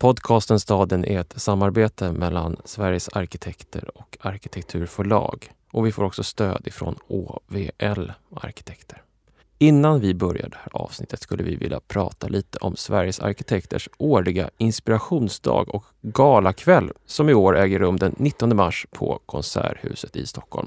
Podcasten Staden är ett samarbete mellan Sveriges arkitekter och Arkitekturförlag. Och vi får också stöd ifrån OVL Arkitekter. Innan vi börjar det här avsnittet skulle vi vilja prata lite om Sveriges arkitekters årliga inspirationsdag och galakväll som i år äger rum den 19 mars på Konserthuset i Stockholm.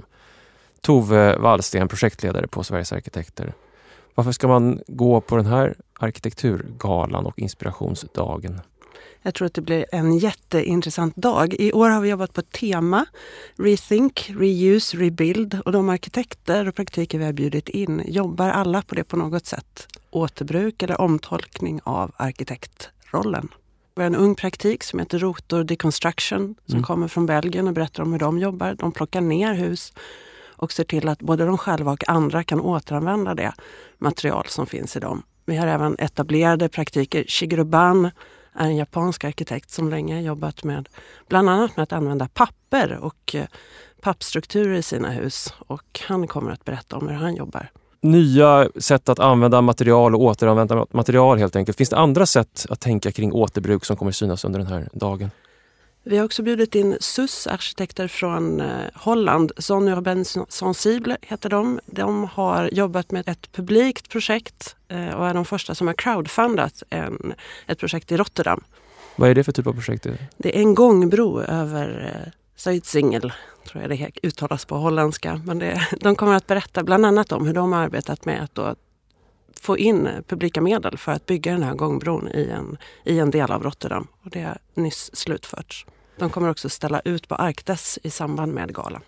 Tove Wallsten, projektledare på Sveriges arkitekter. Varför ska man gå på den här arkitekturgalan och inspirationsdagen? Jag tror att det blir en jätteintressant dag. I år har vi jobbat på ett tema, Rethink, Reuse, Rebuild. Och de arkitekter och praktiker vi har bjudit in jobbar alla på det på något sätt. Återbruk eller omtolkning av arkitektrollen. Vi har en ung praktik som heter Rotor Deconstruction som kommer från Belgien och berättar om hur de jobbar. De plockar ner hus och ser till att både de själva och andra kan återanvända det material som finns i dem. Vi har även etablerade praktiker. Shigeru Ban är en japansk arkitekt som länge har jobbat med bland annat med att använda papper och pappstrukturer i sina hus. Och han kommer att berätta om hur han jobbar. Nya sätt att använda material och återanvända material helt enkelt. Finns det andra sätt att tänka kring återbruk som kommer synas under den här dagen? Vi har också bjudit in SUS-arkitekter från Holland. Zone Urbaine Sensible heter de. De har jobbat med ett publikt projekt och är de första som har crowdfundat ett projekt i Rotterdam. Vad är det för typ av projekt? Det är en gångbro över Zuidsingel, tror jag det uttalas på holländska. Men de kommer att berätta bland annat om hur de har arbetat med att då få in publika medel för att bygga den här gångbron i en del av Rotterdam. Och det har nyss slutförts. De kommer också ställa ut på Arkdes i samband med galan.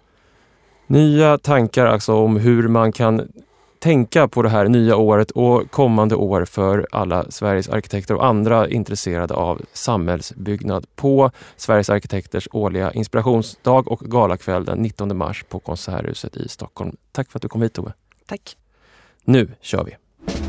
Nya tankar alltså om hur man kan tänka på det här nya året och kommande år för alla Sveriges arkitekter och andra intresserade av samhällsbyggnad på Sveriges arkitekters årliga inspirationsdag och galakväll den 19 mars på Konserthuset i Stockholm. Tack för att du kom hit, Tove. Tack. Nu kör vi.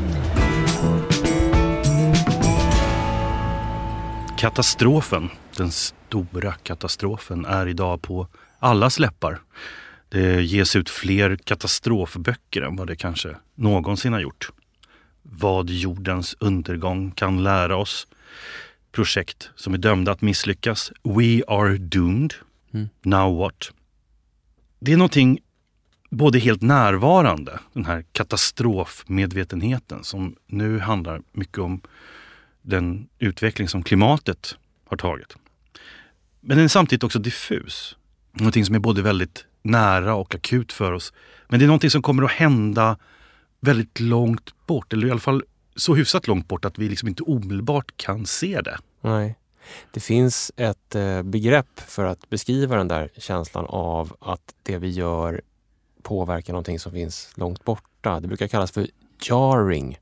Katastrofen, den stora katastrofen, är idag på allas läppar. Det ges ut fler katastrofböcker än vad det kanske någonsin har gjort. Vad jordens undergång kan lära oss. Projekt som är dömda att misslyckas. We are doomed. Now what? Det är någonting både helt närvarande, den här katastrofmedvetenheten som nu handlar mycket om den utveckling som klimatet har tagit. Men den är samtidigt också diffus. Någonting som är både väldigt nära och akut för oss. Men det är någonting som kommer att hända väldigt långt bort. Eller i alla fall så hyfsat långt bort att vi liksom inte omedelbart kan se det. Nej. Det finns ett begrepp för att beskriva den där känslan av att det vi gör påverkar någonting som finns långt borta. Det brukar kallas för jarring.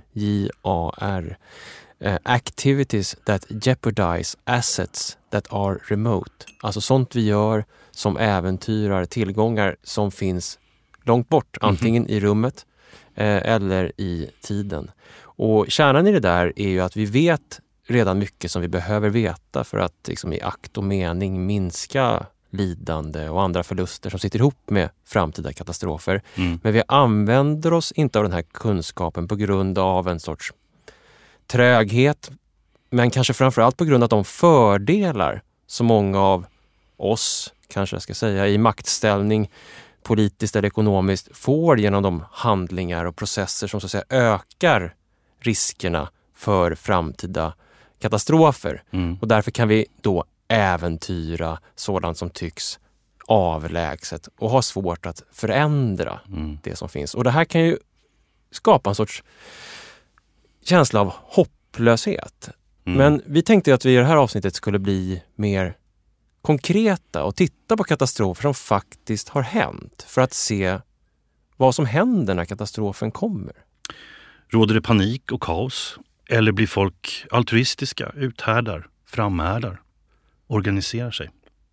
J-A-R. Activities that jeopardize assets that are remote. Alltså sånt vi gör som äventyrar tillgångar som finns långt bort. Antingen i rummet eller i tiden. Och kärnan i det där är ju att vi vet redan mycket som vi behöver veta för att liksom, i akt och mening minska lidande och andra förluster som sitter ihop med framtida katastrofer. Men vi använder oss inte av den här kunskapen på grund av en sorts tröghet, men kanske framförallt på grund av de fördelar som många av oss, kanske jag ska säga, i maktställning politiskt eller ekonomiskt får genom de handlingar och processer som så att säga ökar riskerna för framtida katastrofer. Och därför kan vi då äventyra sådant som tycks avlägset och ha svårt att förändra det som finns. Och det här kan ju skapa en sorts känsla av hopplöshet. Men vi tänkte att vi i det här avsnittet skulle bli mer konkreta och titta på katastrofer som faktiskt har hänt för att se vad som händer när katastrofen kommer. Råder det panik och kaos? Eller blir folk altruistiska, uthärdar, framhärdar, organiserar sig?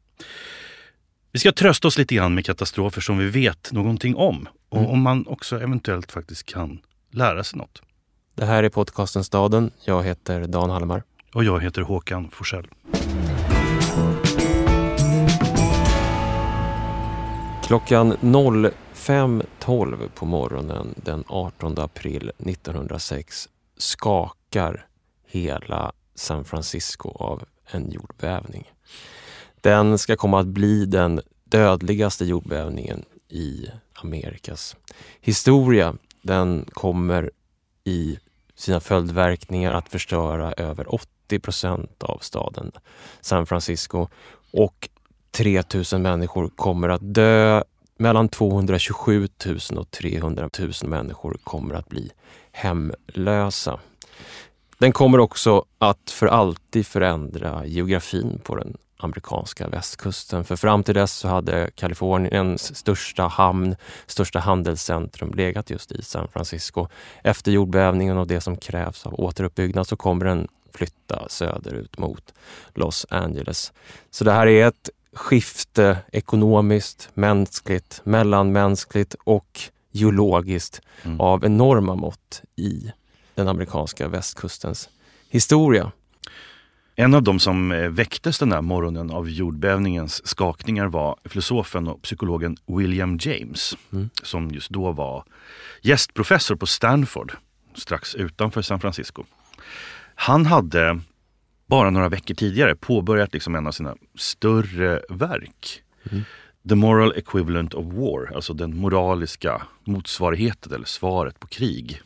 Vi ska trösta oss lite grann med katastrofer som vi vet någonting om. Och om man också eventuellt faktiskt kan lära sig något. Det här är podcasten Staden. Jag heter Dan Hallmar. Och jag heter Håkan Forsell. Klockan 05.12 på morgonen den 18 april 1906 skakar hela San Francisco av en jordbävning. Den ska komma att bli den dödligaste jordbävningen i Amerikas historia. Den kommer i sina följdverkningar att förstöra över 80% av staden San Francisco och 3000 människor kommer att dö. Mellan 227 000 och 300 000 människor kommer att bli hemlösa. Den kommer också att för alltid förändra geografin på den amerikanska västkusten. För fram till dess så hade Kaliforniens största hamn, största handelscentrum legat just i San Francisco. Efter jordbävningen och det som krävs av återuppbyggnad så kommer den flytta söderut mot Los Angeles. Så det här är ett skifte ekonomiskt, mänskligt, mellanmänskligt och geologiskt av enorma mått i den amerikanska västkustens historia. En av de som väcktes den där morgonen av jordbävningens skakningar var filosofen och psykologen William James, som just då var gästprofessor på Stanford, strax utanför San Francisco. Han hade bara några veckor tidigare påbörjat liksom en av sina större verk. The Moral Equivalent of War, alltså den moraliska motsvarigheten eller svaret på krig.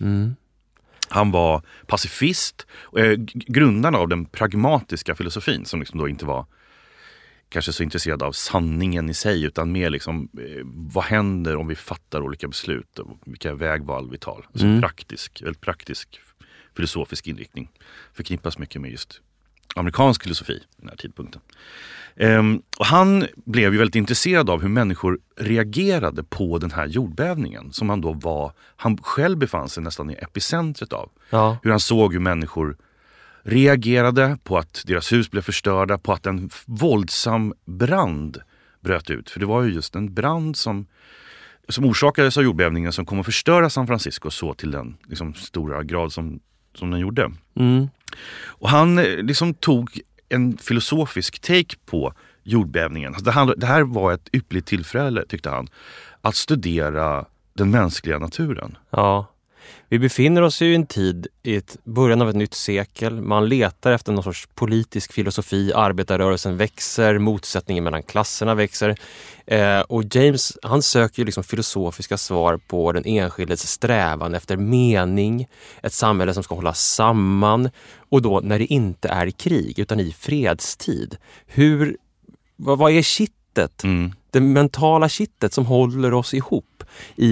Han var pacifist och grundaren av den pragmatiska filosofin som liksom då inte var kanske så intresserad av sanningen i sig utan mer liksom vad händer om vi fattar olika beslut och vilka vägval vi tar. Alltså väldigt praktisk filosofisk inriktning förknippas mycket med just amerikansk filosofi i den här tidpunkten. Och han blev ju väldigt intresserad av hur människor reagerade på den här jordbävningen som han själv befann sig nästan i epicentret av. Ja. Hur han såg hur människor reagerade på att deras hus blev förstörda, på att en våldsam brand bröt ut. För det var ju just en brand som orsakades av jordbävningen som kom att förstöra San Francisco så till den liksom, stora grad som den gjorde. Och han liksom tog en filosofisk take på jordbävningen. Alltså det här var ett ypperligt tillfälle, tyckte han, att studera den mänskliga naturen. Ja, vi befinner oss ju i en tid i början av ett nytt sekel. Man letar efter någon sorts politisk filosofi. Arbetarrörelsen växer, motsättningen mellan klasserna växer. Och James, han söker ju liksom filosofiska svar på den enskildes strävan efter mening. Ett samhälle som ska hålla samman. Och då när det inte är krig utan i fredstid. Vad är kittet? Det mentala kittet som håller oss ihop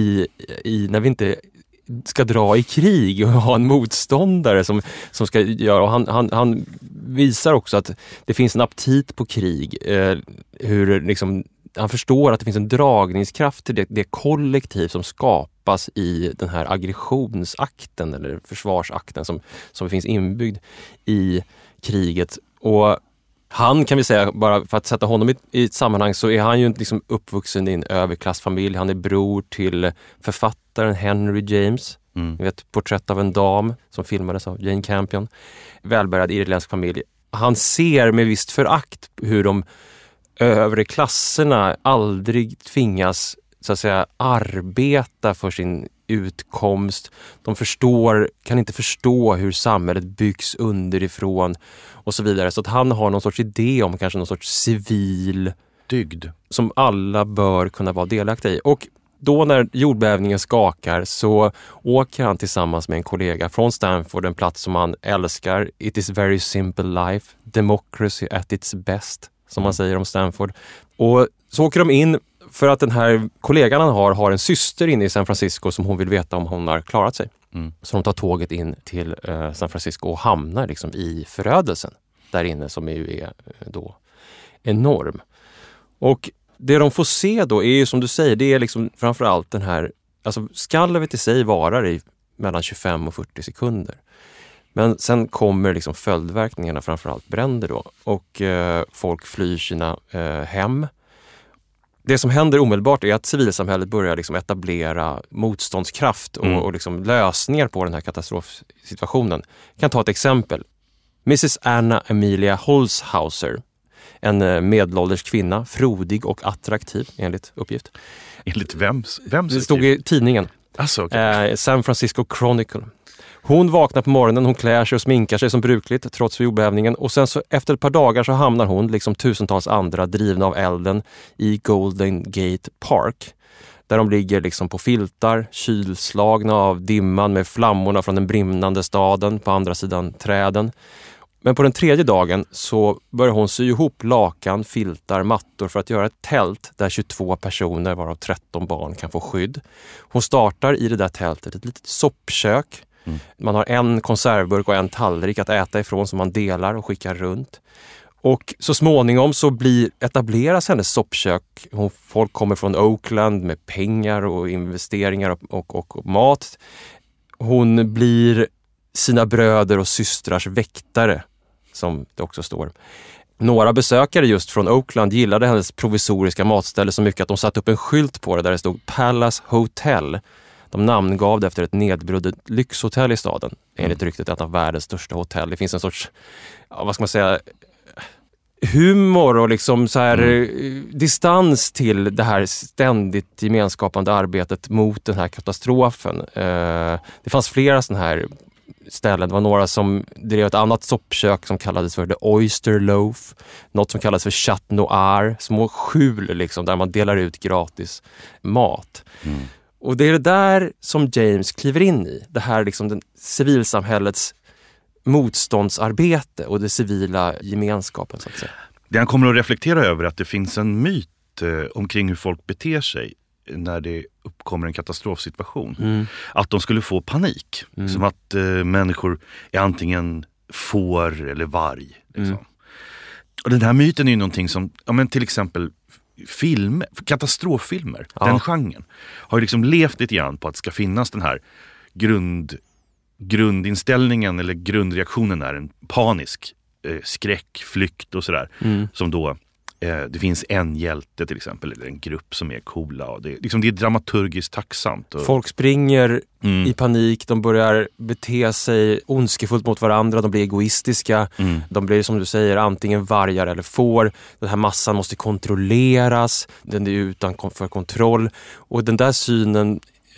när vi inte ska dra i krig och ha en motståndare som ska göra. Och han visar också att det finns en aptit på krig. Hur liksom, han förstår att det finns en dragningskraft till det kollektiv som skapas i den här aggressionsakten eller försvarsakten som finns inbyggd i kriget. Och han kan vi säga, bara för att sätta honom i ett sammanhang, så är han ju liksom uppvuxen i en överklassfamilj. Han är bror till författaren Henry James. Ni vet, Porträtt av en dam som filmades av Jane Campion. Välbärgad irländsk familj. Han ser med visst förakt hur de övre klasserna aldrig tvingas så att säga arbeta för sin utkomst. De kan inte förstå hur samhället byggs underifrån och så vidare. Så att han har någon sorts idé om kanske någon sorts civil dygd som alla bör kunna vara delaktiga i. Och då när jordbävningen skakar så åker han tillsammans med en kollega från Stanford, en plats som han älskar. It is very simple life, democracy at its best, som man säger om Stanford. Och så åker de in för att den här kollegan han har en syster inne i San Francisco som hon vill veta om hon har klarat sig. Så de tar tåget in till San Francisco och hamnar liksom i förödelsen där inne som är då enorm. Och det de får se då är ju som du säger, det är liksom framförallt den här, alltså skalvet i sig varar i mellan 25 och 40 sekunder. Men sen kommer liksom följdverkningarna, framförallt bränder då. Och folk flyr sina hem. Det som händer omedelbart är att civilsamhället börjar liksom etablera motståndskraft och liksom lösningar på den här katastrofsituationen. Jag kan ta ett exempel. Mrs. Anna Amelia Holzhauser, en medelålders kvinna, frodig och attraktiv enligt uppgift. Enligt vems det stod i tidningen. Alltså, okay. San Francisco Chronicle. Hon vaknar på morgonen, hon klär sig och sminkar sig som brukligt trots jordbävningen. Och sen så efter ett par dagar så hamnar hon, liksom tusentals andra, drivna av elden i Golden Gate Park. Där de ligger liksom på filtar, kylslagna av dimman med flammorna från den brinnande staden på andra sidan träden. Men på den tredje dagen så börjar hon sy ihop lakan, filtar, mattor för att göra ett tält där 22 personer, varav 13 barn, kan få skydd. Hon startar i det där tältet ett litet soppkök. Man har en konservburk och en tallrik att äta ifrån som man delar och skickar runt. Och så småningom så etableras hennes soppkök. Folk kommer från Oakland med pengar och investeringar och mat. Hon blir sina bröder och systrars väktare, som det också står. Några besökare just från Oakland gillade hennes provisoriska matställe så mycket att de satte upp en skylt på det där det stod Palace Hotel. De namngav det efter ett nedbrunnet lyxhotell i staden. Enligt ryktet ett av världens största hotell. Det finns en sorts, vad ska man säga, humor och liksom så här distans till det här ständigt gemenskapande arbetet mot den här katastrofen. Det fanns flera sådana här ställen. Det var några som drev ett annat soppkök som kallades för The Oyster Loaf. Något som kallades för Chat Noir. Små skjul liksom, där man delar ut gratis mat. Och det är det där som James kliver in i. Det här liksom den civilsamhällets motståndsarbete och det civila gemenskapen, så att säga. Det han kommer att reflektera över är att det finns en myt omkring hur folk beter sig när det uppkommer en katastrofsituation. Att de skulle få panik. Som att människor är antingen får eller varg. Liksom. Och den här myten är ju någonting som, till exempel katastroffilmer, den genren, har ju liksom levt lite grann på att det ska finnas den här grundinställningen eller grundreaktionen är en panisk skräck, flykt och sådär. Som då det finns en hjälte till exempel, eller en grupp som är coola och det är dramaturgiskt tacksamt. Folk springer i panik, de börjar bete sig ondskefullt mot varandra, de blir egoistiska, de blir, som du säger, antingen vargar eller får. Den här massan måste kontrolleras, den är utanför kontroll, och den där synen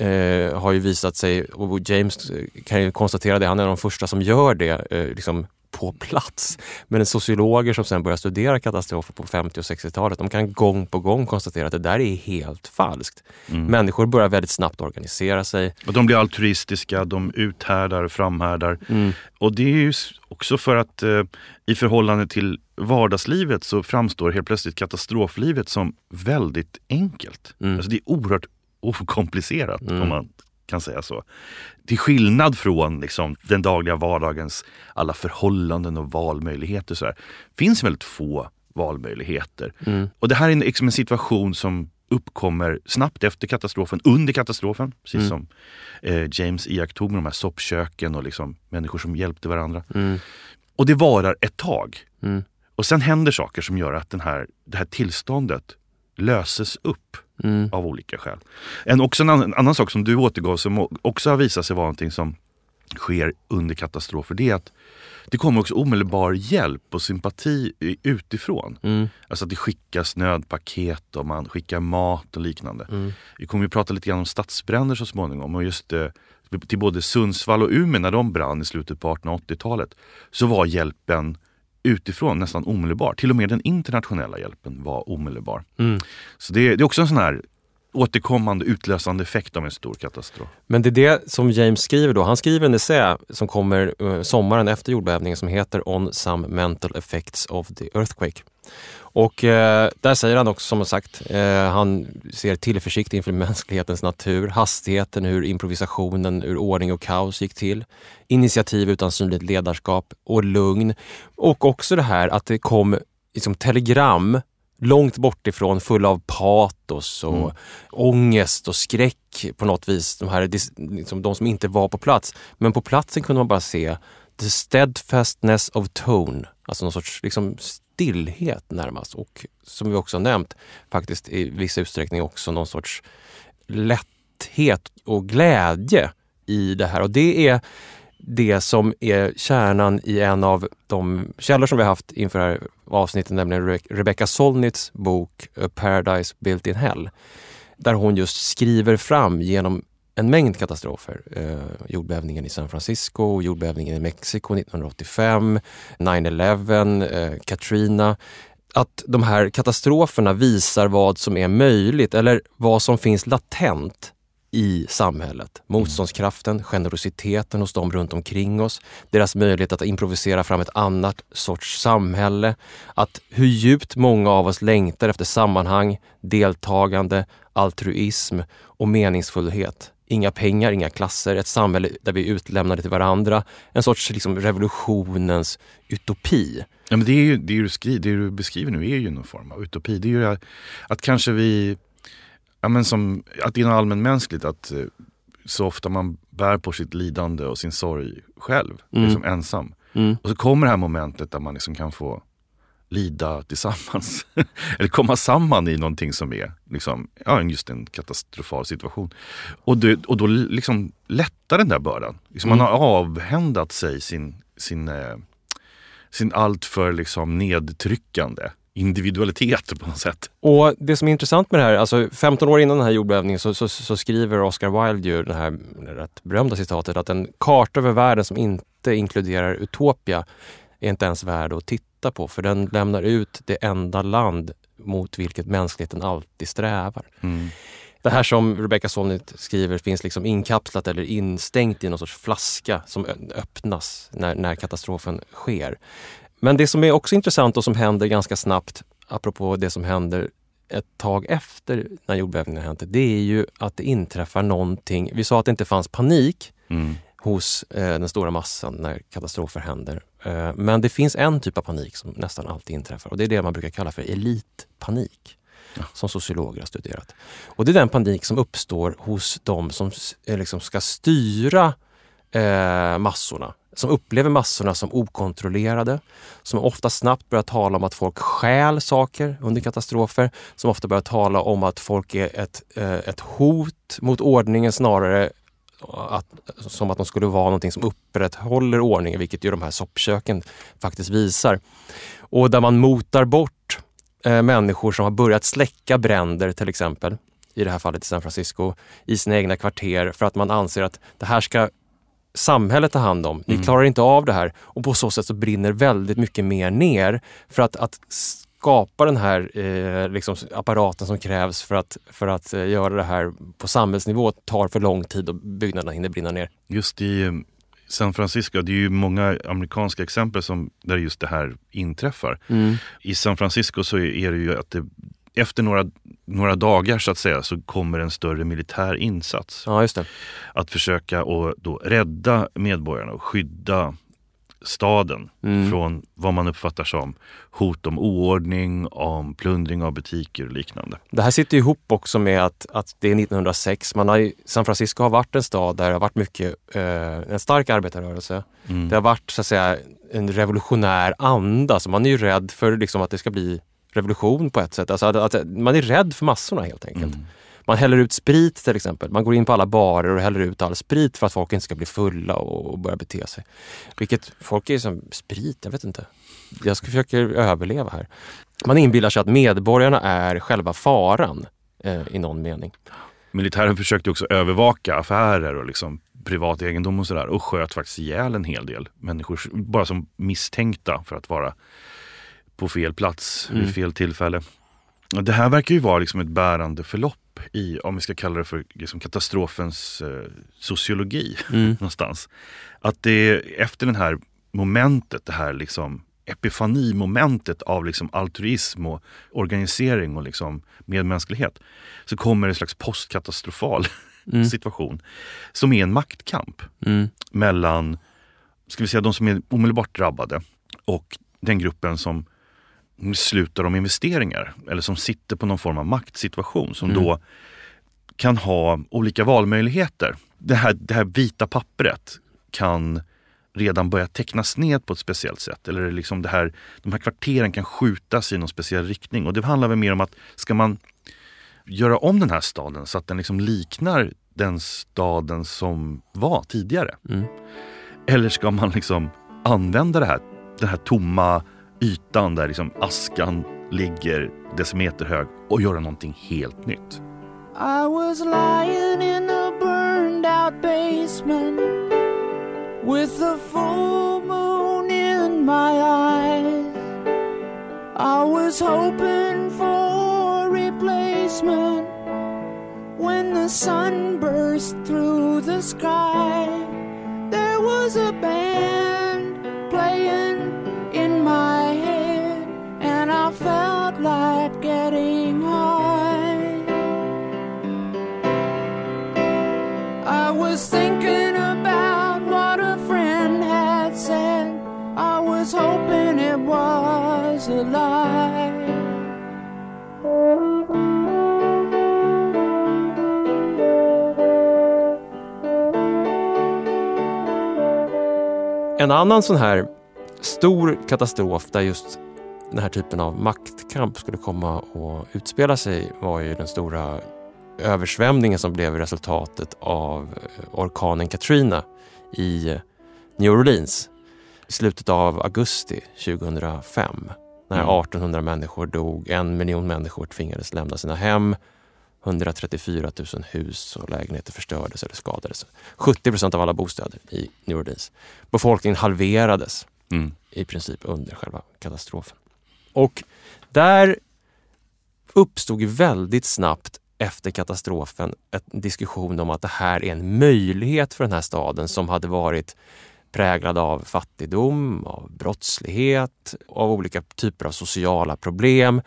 har ju visat sig, och James kan ju konstatera det, han är de första som gör det liksom på plats. Men en sociologer som sen börjar studera katastrofer på 50- och 60-talet, de kan gång på gång konstatera att det där är helt falskt. Människor börjar väldigt snabbt organisera sig. Och de blir altruistiska, de uthärdar och framhärdar. Och det är ju också för att i förhållande till vardagslivet så framstår helt plötsligt katastroflivet som väldigt enkelt. Alltså det är oerhört okomplicerat om man kan säga så. Till skillnad från liksom, den dagliga vardagens alla förhållanden och valmöjligheter så här, finns väldigt få valmöjligheter. Och det här är liksom en situation som uppkommer snabbt efter katastrofen, under katastrofen, precis som James iakttog med de här soppköken och liksom människor som hjälpte varandra. Och det varar ett tag. Och sen händer saker som gör att det här tillståndet löses upp av olika skäl. Också en annan sak som du återgav som också har visat sig vara någonting som sker under katastrofer, det är att det kommer också omedelbar hjälp och sympati utifrån. Alltså att det skickas nödpaket och man skickar mat och liknande. Vi kommer ju prata lite grann om stadsbränder så småningom, och just till både Sundsvall och Umeå när de brann i slutet på 1880-talet så var hjälpen utifrån nästan omedelbar. Till och med den internationella hjälpen var omedelbar. Så det är också en sån här återkommande utlösande effekt av en stor katastrof. Men det är det som James skriver då. Han skriver en essä som kommer sommaren efter jordbävningen som heter On Some Mental Effects of the Earthquake. Och där säger han också, som sagt, han ser tillförsikt inför mänsklighetens natur, hastigheten, hur improvisationen ur ordning och kaos gick till, initiativ utan synligt ledarskap och lugn. Och också det här att det kom liksom telegram långt bort ifrån, full av patos och ångest och skräck på något vis. De som inte var på plats. Men på platsen kunde man bara se the steadfastness of tone. Alltså någon sorts liksom stillhet närmast. Och som vi också har nämnt, faktiskt i viss utsträckning också någon sorts lätthet och glädje i det här. Och det är det som är kärnan i en av de källor som vi har haft inför det här avsnittet, nämligen Rebecca Solnits bok A Paradise Built in Hell. Där hon just skriver fram genom en mängd katastrofer. Jordbävningen i San Francisco, jordbävningen i Mexiko 1985, 9/11, Katrina. Att de här katastroferna visar vad som är möjligt eller vad som finns latent i samhället. Motståndskraften, generositeten hos dem runt omkring oss, deras möjlighet att improvisera fram ett annat sorts samhälle, att hur djupt många av oss längtar efter sammanhang, deltagande, altruism och meningsfullhet. Inga pengar, inga klasser, ett samhälle där vi är utlämnade till varandra, en sorts liksom revolutionens utopi. Ja, men det är ju det du beskriver nu är ju någon form av utopi. Det är ju att kanske vi, ja, men som att det är något allmänmänskligt att så ofta man bär på sitt lidande och sin sorg själv, liksom ensam. Och så kommer det här momentet där man liksom kan få lida tillsammans eller komma samman i någonting som är liksom, ja, just en katastrofal situation. Och då liksom lättar den där bördan. Liksom man har avhändat sig sin allt för liksom nedtryckande individualitet på något sätt. Och det som är intressant med det här, alltså 15 år innan den här jordbävningen så skriver Oscar Wilde ju det här rätt berömda citatet att en karta över världen som inte inkluderar Utopia är inte ens värd att titta på, för den lämnar ut det enda land mot vilket mänskligheten alltid strävar. Det här som Rebecca Solnit skriver finns liksom inkapslat eller instängt i någon sorts flaska som öppnas när katastrofen sker. Men det som är också intressant och som händer ganska snabbt, apropå det som händer ett tag efter när jordbävningen har hänt, det är ju att det inträffar någonting. Vi sa att det inte fanns panik hos den stora massan när katastrofer händer. Men det finns en typ av panik som nästan alltid inträffar, och det är det man brukar kalla för elitpanik. Som sociologer har studerat. Och det är den panik som uppstår hos de som liksom ska styra massorna. Som upplever massorna som okontrollerade. Som ofta snabbt börjar tala om att folk stjäl saker under katastrofer. Som ofta börjar tala om att folk är ett hot mot ordningen snarare som att de skulle vara någonting som upprätthåller ordningen. Vilket ju de här soppköken faktiskt visar. Och där man motar bort människor som har börjat släcka bränder till exempel, i det här fallet i San Francisco, i sina egna kvarter, för att man anser att det här ska samhället ta hand om. Ni klarar inte av det här, och på så sätt så brinner väldigt mycket mer ner för att skapa den här liksom apparaten som krävs för att göra det här på samhällsnivå tar för lång tid och byggnaderna hinner brinna ner. Just i San Francisco, det är ju många amerikanska exempel där just det här inträffar. I San Francisco så är det ju att efter några dagar så att säga så kommer en större militär insats. Ja, just det. Att försöka och då rädda medborgarna och skydda staden från vad man uppfattar som hot om oordning, om plundring av butiker och liknande. Det här sitter ihop också med att det är 1906. San Francisco har varit en stad där det har varit mycket en stark arbetarrörelse. Det har varit så att säga en revolutionär anda, så man är ju rädd för liksom att det ska bli revolution på ett sätt. Alltså att man är rädd för massorna helt enkelt. Man häller ut sprit till exempel. Man går in på alla barer och häller ut all sprit för att folk inte ska bli fulla och börja bete sig. Vilket folk är som sprit, jag vet inte. Jag ska försöka överleva här. Man inbillar sig att medborgarna är själva faran i någon mening. Militären försökte också övervaka affärer och liksom privat egendom och sådär, och sköt faktiskt ihjäl en hel del människor bara som misstänkta för att vara på fel plats vid fel tillfälle. Och det här verkar ju vara liksom ett bärande förlopp i, om vi ska kalla det för liksom katastrofens sociologi någonstans. Att det efter den här momentet, det här liksom epifanimomentet av liksom altruism och organisering och liksom medmänsklighet, så kommer en slags postkatastrofal situation som är en maktkamp mellan, ska vi säga, de som är omedelbart drabbade och den gruppen som slutar om investeringar eller som sitter på någon form av maktsituation som då kan ha olika valmöjligheter. Det här vita pappret kan redan börja tecknas ned på ett speciellt sätt, eller liksom de här kvarteren kan skjutas i någon speciell riktning, och det handlar väl mer om att ska man göra om den här staden så att den liksom liknar den staden som var tidigare, eller ska man liksom använda den här tomma ytan där liksom askan ligger decimeter hög och göra någonting helt nytt. I was lying in a burn out basement with the full moon in my eyes. I was hoping for replacement when the sun burst through the sky. There was a band playing in my head and I felt like getting high. I was thinking about what a friend had said. I was hoping it was a lie. En annan sån här stor katastrof där just den här typen av maktkamp skulle komma och utspela sig var ju den stora översvämningen som blev resultatet av orkanen Katrina i New Orleans i slutet av augusti 2005. När 1800 människor dog, 1 miljon människor tvingades lämna sina hem, 134 000 hus och lägenheter förstördes eller skadades. 70% av alla bostäder i New Orleans. Befolkningen halverades i princip under själva katastrofen. Och där uppstod väldigt snabbt efter katastrofen en diskussion om att det här är en möjlighet för den här staden som hade varit präglad av fattigdom, av brottslighet, av olika typer av sociala problem.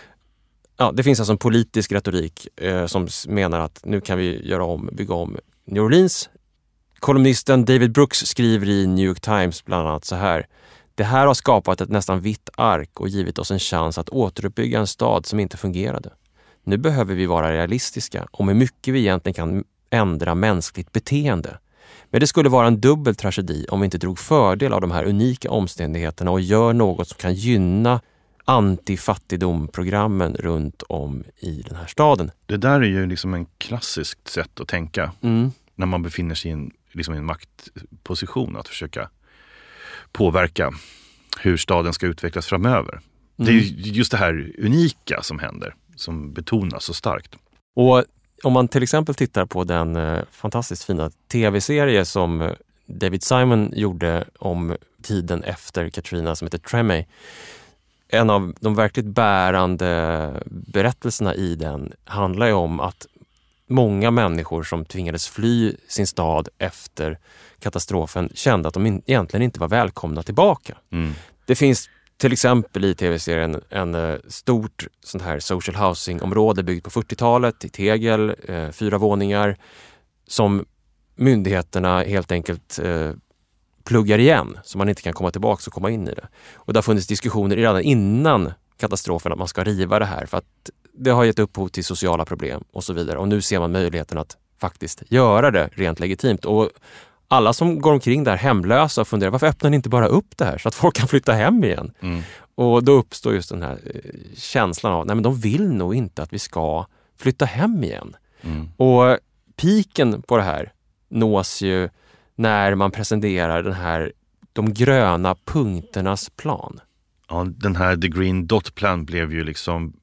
Ja, det finns alltså en politisk retorik som menar att nu kan vi bygga om New Orleans. Kolumnisten David Brooks skriver i New York Times bland annat så här: det här har skapat ett nästan vitt ark och givit oss en chans att återuppbygga en stad som inte fungerade. Nu behöver vi vara realistiska om hur mycket vi egentligen kan ändra mänskligt beteende. Men det skulle vara en dubbel tragedi om vi inte drog fördel av de här unika omständigheterna och gör något som kan gynna antifattigdomprogrammen runt om i den här staden. Det där är ju liksom en klassiskt sätt att tänka när man befinner sig i en maktposition, att försöka påverka hur staden ska utvecklas framöver. Det är just det här unika som händer, som betonas så starkt. Och om man till exempel tittar på den fantastiskt fina tv-serie som David Simon gjorde om tiden efter Katrina som heter Tremé. En av de verkligt bärande berättelserna i den handlar ju om att många människor som tvingades fly sin stad efter katastrofen kände att de egentligen inte var välkomna tillbaka. Det finns till exempel i tv-serien en stort sånt här social housing-område byggt på 40-talet i tegel, 4 våningar, som myndigheterna helt enkelt pluggar igen så man inte kan komma tillbaka och komma in i det. Och det har funnits diskussioner redan innan katastrofen att man ska riva det här för att det har gett upphov till sociala problem och så vidare. Och nu ser man möjligheten att faktiskt göra det rent legitimt. Och alla som går omkring där hemlösa och funderar, varför öppnar ni inte bara upp det här så att folk kan flytta hem igen? Och då uppstår just den här känslan av, nej men de vill nog inte att vi ska flytta hem igen. Och piken på det här nås ju när man presenterar de gröna punkternas plan. Ja, den här The Green Dot Plan blev ju liksom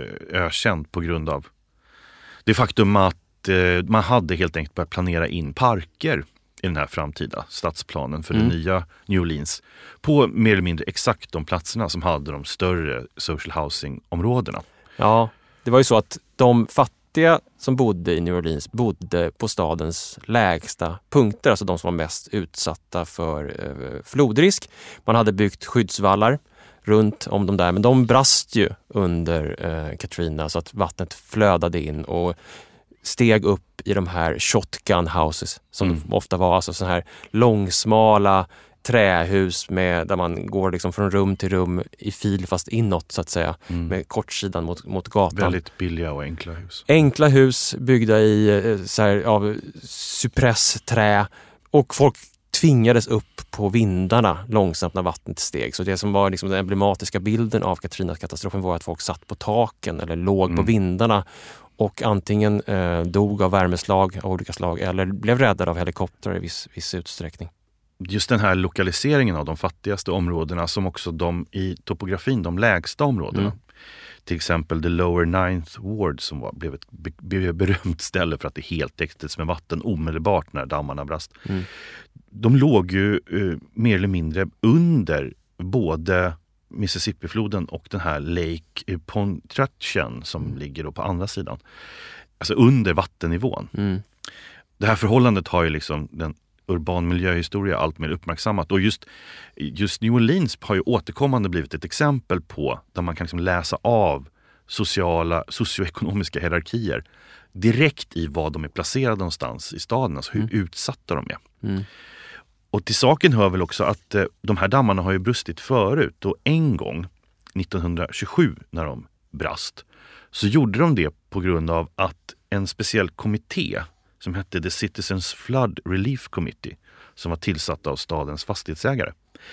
ökänd på grund av det faktum att man hade helt enkelt börjat planera in parker i den här framtida stadsplanen för det nya New Orleans på mer eller mindre exakt de platserna som hade de större social housing-områdena. Ja, det var ju så att de fattiga som bodde i New Orleans bodde på stadens lägsta punkter, alltså de som var mest utsatta för flodrisk. Man hade byggt skyddsvallar runt om de där, men de brast ju under Katrina så att vattnet flödade in och steg upp i de här shotgun houses som ofta var alltså så här långsmala trähus där man går liksom från rum till rum i fil fast inåt så att säga med kortsidan mot gatan. Väldigt billiga och enkla hus. Enkla hus byggda i så här, av cypressträ och folk tvingades upp på vindarna långsamt när vattnet steg. Så det som var liksom den emblematiska bilden av Katrinas katastrofen var att folk satt på taken eller låg på vindarna och antingen dog av värmeslag av olika slag eller blev räddade av helikoptrar i viss utsträckning. Just den här lokaliseringen av de fattigaste områdena som också de i topografin, de lägsta områdena. Till exempel The Lower Ninth Ward som blev ett berömt ställe för att det helt täcktes med vatten omedelbart när dammarna brast. De låg ju mer eller mindre under både Mississippifloden och den här Lake Pontchartrain som ligger då på andra sidan. Alltså under vattennivån. Det här förhållandet har ju liksom den urban miljöhistoria allt mer uppmärksammat. Och just New Orleans har ju återkommande blivit ett exempel på där man kan liksom läsa av socioekonomiska hierarkier direkt i vad de är placerade någonstans i staden, alltså hur utsatta de är. Och till saken hör väl också att de här dammarna har ju brustit förut, och en gång 1927 när de brast så gjorde de det på grund av att en speciell kommitté som hette The Citizens Flood Relief Committee, som var tillsatt av stadens fastighetsägare,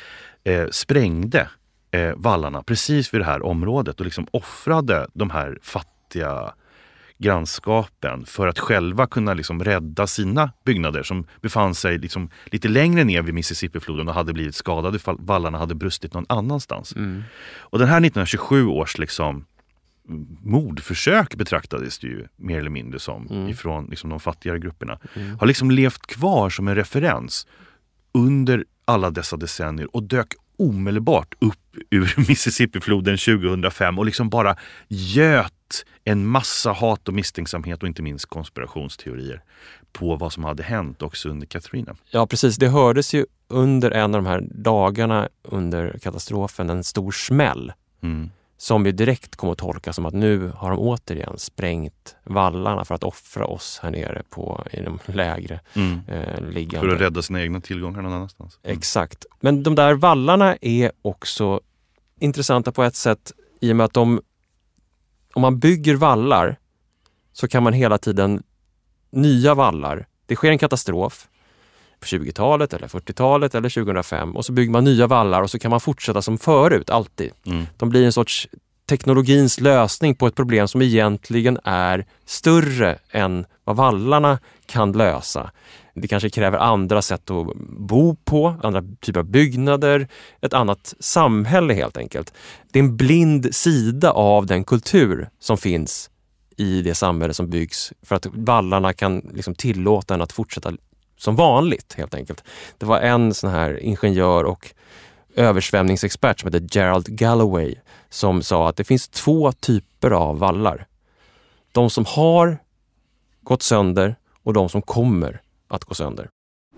sprängde vallarna precis vid det här området och liksom offrade de här fattiga grannskapen för att själva kunna liksom rädda sina byggnader som befann sig liksom lite längre ner vid Mississippifloden och hade blivit skadade för vallarna hade brustit någon annanstans. Och den här 1927 års liksom mordförsök betraktades det ju mer eller mindre som ifrån liksom de fattigare grupperna. Har liksom levt kvar som en referens under alla dessa decennier och dök omedelbart upp ur Mississippifloden 2005 och liksom bara göt en massa hat och misstänksamhet och inte minst konspirationsteorier på vad som hade hänt också under Katrina. Ja, precis. Det hördes ju under en av de här dagarna under katastrofen en stor smäll som ju direkt kom att tolka som att nu har de återigen sprängt vallarna för att offra oss här nere i de lägre liggande. För att rädda sina egna tillgångar någon annanstans. Exakt. Men de där vallarna är också intressanta på ett sätt i och med att om man bygger vallar så kan man hela tiden nya vallar. Det sker en katastrof på 20-talet eller 40-talet eller 2005 och så bygger man nya vallar och så kan man fortsätta som förut alltid. De blir en sorts teknologins lösning på ett problem som egentligen är större än vad vallarna kan lösa. Det kanske kräver andra sätt att bo på, andra typer av byggnader, ett annat samhälle helt enkelt. Det är en blind sida av den kultur som finns i det samhälle som byggs för att vallarna kan liksom tillåta en att fortsätta som vanligt helt enkelt. Det var en sån här ingenjör och översvämningsexpert som heter Gerald Galloway som sa att det finns 2 typer av vallar. De som har gått sönder och de som kommer att gå sönder.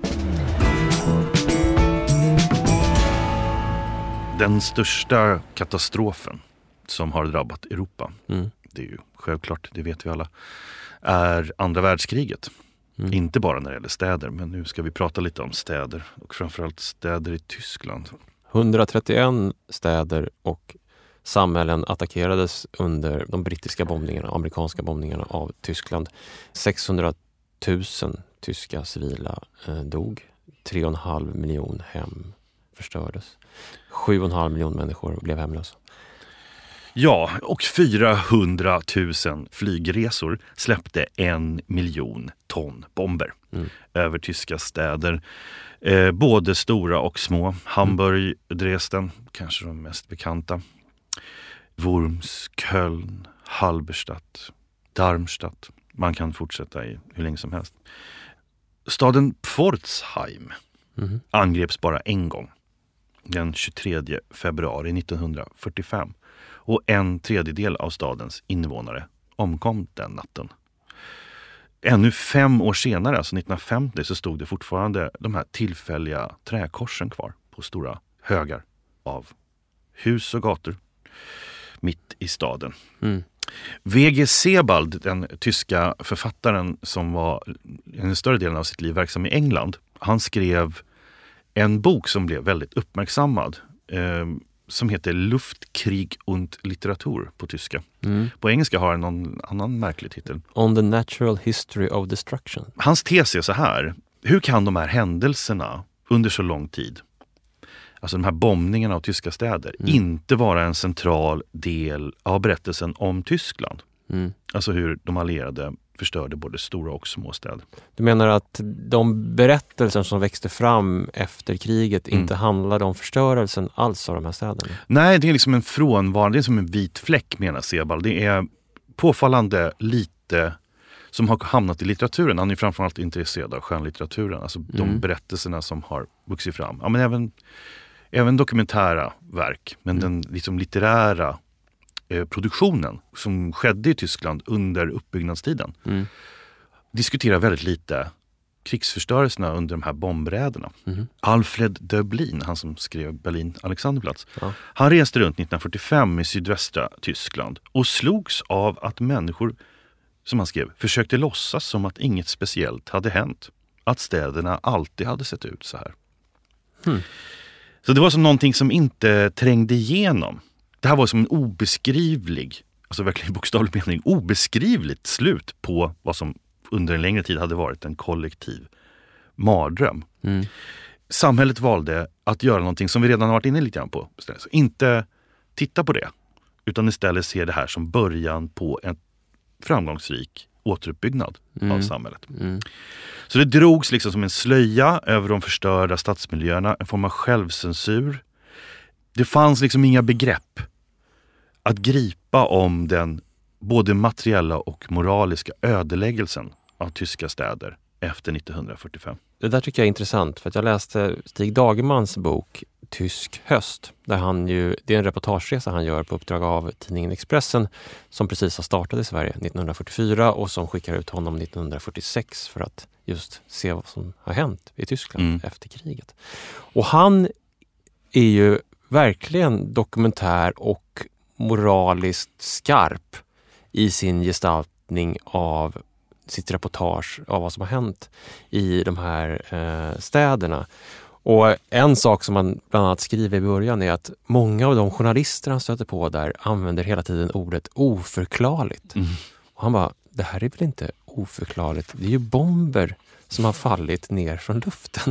Den största katastrofen som har drabbat Europa, det är ju självklart, det vet vi alla, är andra världskriget. Inte bara när det gäller städer, men nu ska vi prata lite om städer och framförallt städer i Tyskland. 131 städer och samhällen attackerades under de brittiska bombningarna, amerikanska bombningarna av Tyskland. 600 000 tyska civila dog. 3,5 miljoner hem förstördes. 7,5 miljoner människor blev hemlösa. Ja, och 400 000 flygresor släppte 1 miljon ton bomber över tyska städer. Både stora och små. Hamburg, Dresden, kanske de mest bekanta. Worms, Köln, Halberstadt, Darmstadt. Man kan fortsätta i hur länge som helst. Staden Pforzheim angreps bara en gång. Den 23 februari 1945. Och 1/3 av stadens invånare omkom den natten. Ännu 5 år senare, alltså 1950, så stod det fortfarande de här tillfälliga träkorsen kvar på stora högar av hus och gator mitt i staden. V.G. Sebald, den tyska författaren som var en större delen av sitt liv verksam i England, han skrev en bok som blev väldigt uppmärksammad som heter Luftkrig und Literatur på tyska. På engelska har den någon annan märklig titel. On the Natural History of Destruction. Hans tes är så här: hur kan de här händelserna under så lång tid, alltså de här bombningarna av tyska städer, inte vara en central del av berättelsen om Tyskland? Alltså hur de allierade förstörde både stora och små städer. Du menar att de berättelser som växte fram efter kriget inte handlade om förstörelsen alls av de här städerna? Nej, det är liksom en frånvarande, det är som en vit fläck menar Sebald. Det är påfallande lite som har hamnat i litteraturen. Han är framförallt intresserad av skönlitteraturen, alltså de berättelserna som har vuxit fram. Ja, men även dokumentära verk, men den liksom litterära produktionen som skedde i Tyskland under uppbyggnadstiden diskuterar väldigt lite krigsförstörelserna under de här bombräderna. Alfred Döblin, han som skrev Berlin Alexanderplatz, han reste runt 1945 i sydvästra Tyskland och slogs av att människor, som han skrev, försökte låtsas som att inget speciellt hade hänt. Att städerna alltid hade sett ut så här. Så det var som någonting som inte trängde igenom. Det här var som en obeskrivlig, alltså verkligen bokstavlig mening, obeskrivligt slut på vad som under en längre tid hade varit en kollektiv mardröm. Samhället valde att göra någonting som vi redan har varit inne lite grann på. Så inte titta på det, utan istället se det här som början på en framgångsrik återuppbyggnad av samhället. Så det drogs liksom som en slöja över de förstörda stadsmiljöerna, en form av självcensur. Det fanns liksom inga begrepp att gripa om den både materiella och moraliska ödeläggelsen av tyska städer efter 1945. Det där tycker jag är intressant, för att jag läste Stig Dagermans bok Tysk höst, där det är en reportageresa han gör på uppdrag av tidningen Expressen, som precis har startat i Sverige 1944 och som skickar ut honom 1946 för att just se vad som har hänt i Tyskland efter kriget. Och han är ju verkligen dokumentär och moraliskt skarp i sin gestaltning av sitt reportage av vad som har hänt i de här städerna. Och en sak som man bland annat skriver i början är att många av de journalister han stöter på där använder hela tiden ordet oförklarligt. Och han bara, det här är väl inte oförklarligt, det är ju bomber som har fallit ner från luften.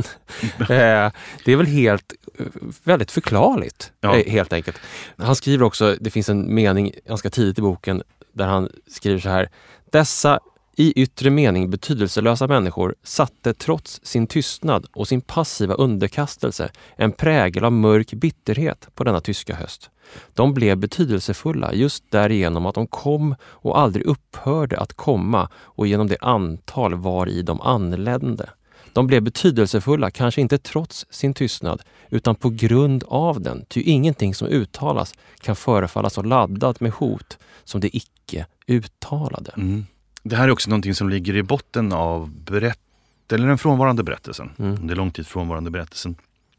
Det är väl väldigt förklarligt, helt enkelt. Han skriver också, det finns en mening ganska tidigt i boken där han skriver så här: dessa i yttre mening betydelselösa människor satte trots sin tystnad och sin passiva underkastelse en prägel av mörk bitterhet på denna tyska höst. De blev betydelsefulla just därigenom att de kom och aldrig upphörde att komma och genom det antal var i de anlände. De blev betydelsefulla kanske inte trots sin tystnad utan på grund av den, ty ingenting som uttalas kan förefalla så laddat med hot som det icke uttalade. Det här är också någonting som ligger i botten av den frånvarande berättelsen. Det är lång tid frånvarande berättelsen.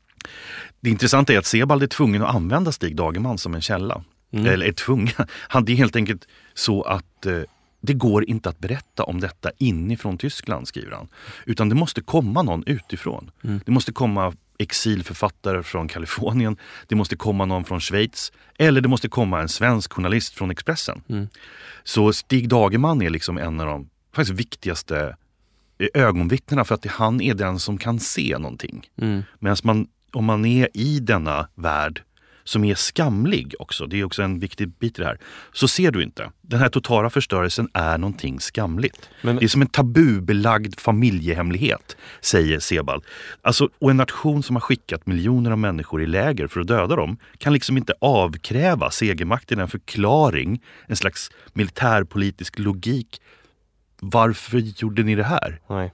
Det intressanta är att Sebald är tvungen att använda Stig Dagerman som en källa. Eller är tvungen. Det är helt enkelt så att det går inte att berätta om detta inifrån Tyskland, skriver han. Utan det måste komma någon utifrån. Det måste komma exilförfattare från Kalifornien. Det måste komma någon från Schweiz. Eller det måste komma en svensk journalist från Expressen. Så Stig Dagerman är liksom en av de faktiskt viktigaste ögonvittnena, för att han är den som kan se någonting. Medan om man är i denna värld som är skamlig också, det är också en viktig bit i det här, så ser du inte. Den här totala förstörelsen är någonting skamligt. Det är som en tabubelagd familjehemlighet, säger Sebald. Alltså, och en nation som har skickat miljoner av människor i läger för att döda dem kan liksom inte avkräva segermakten en förklaring, en slags militärpolitisk logik. Varför gjorde ni det här? Nej.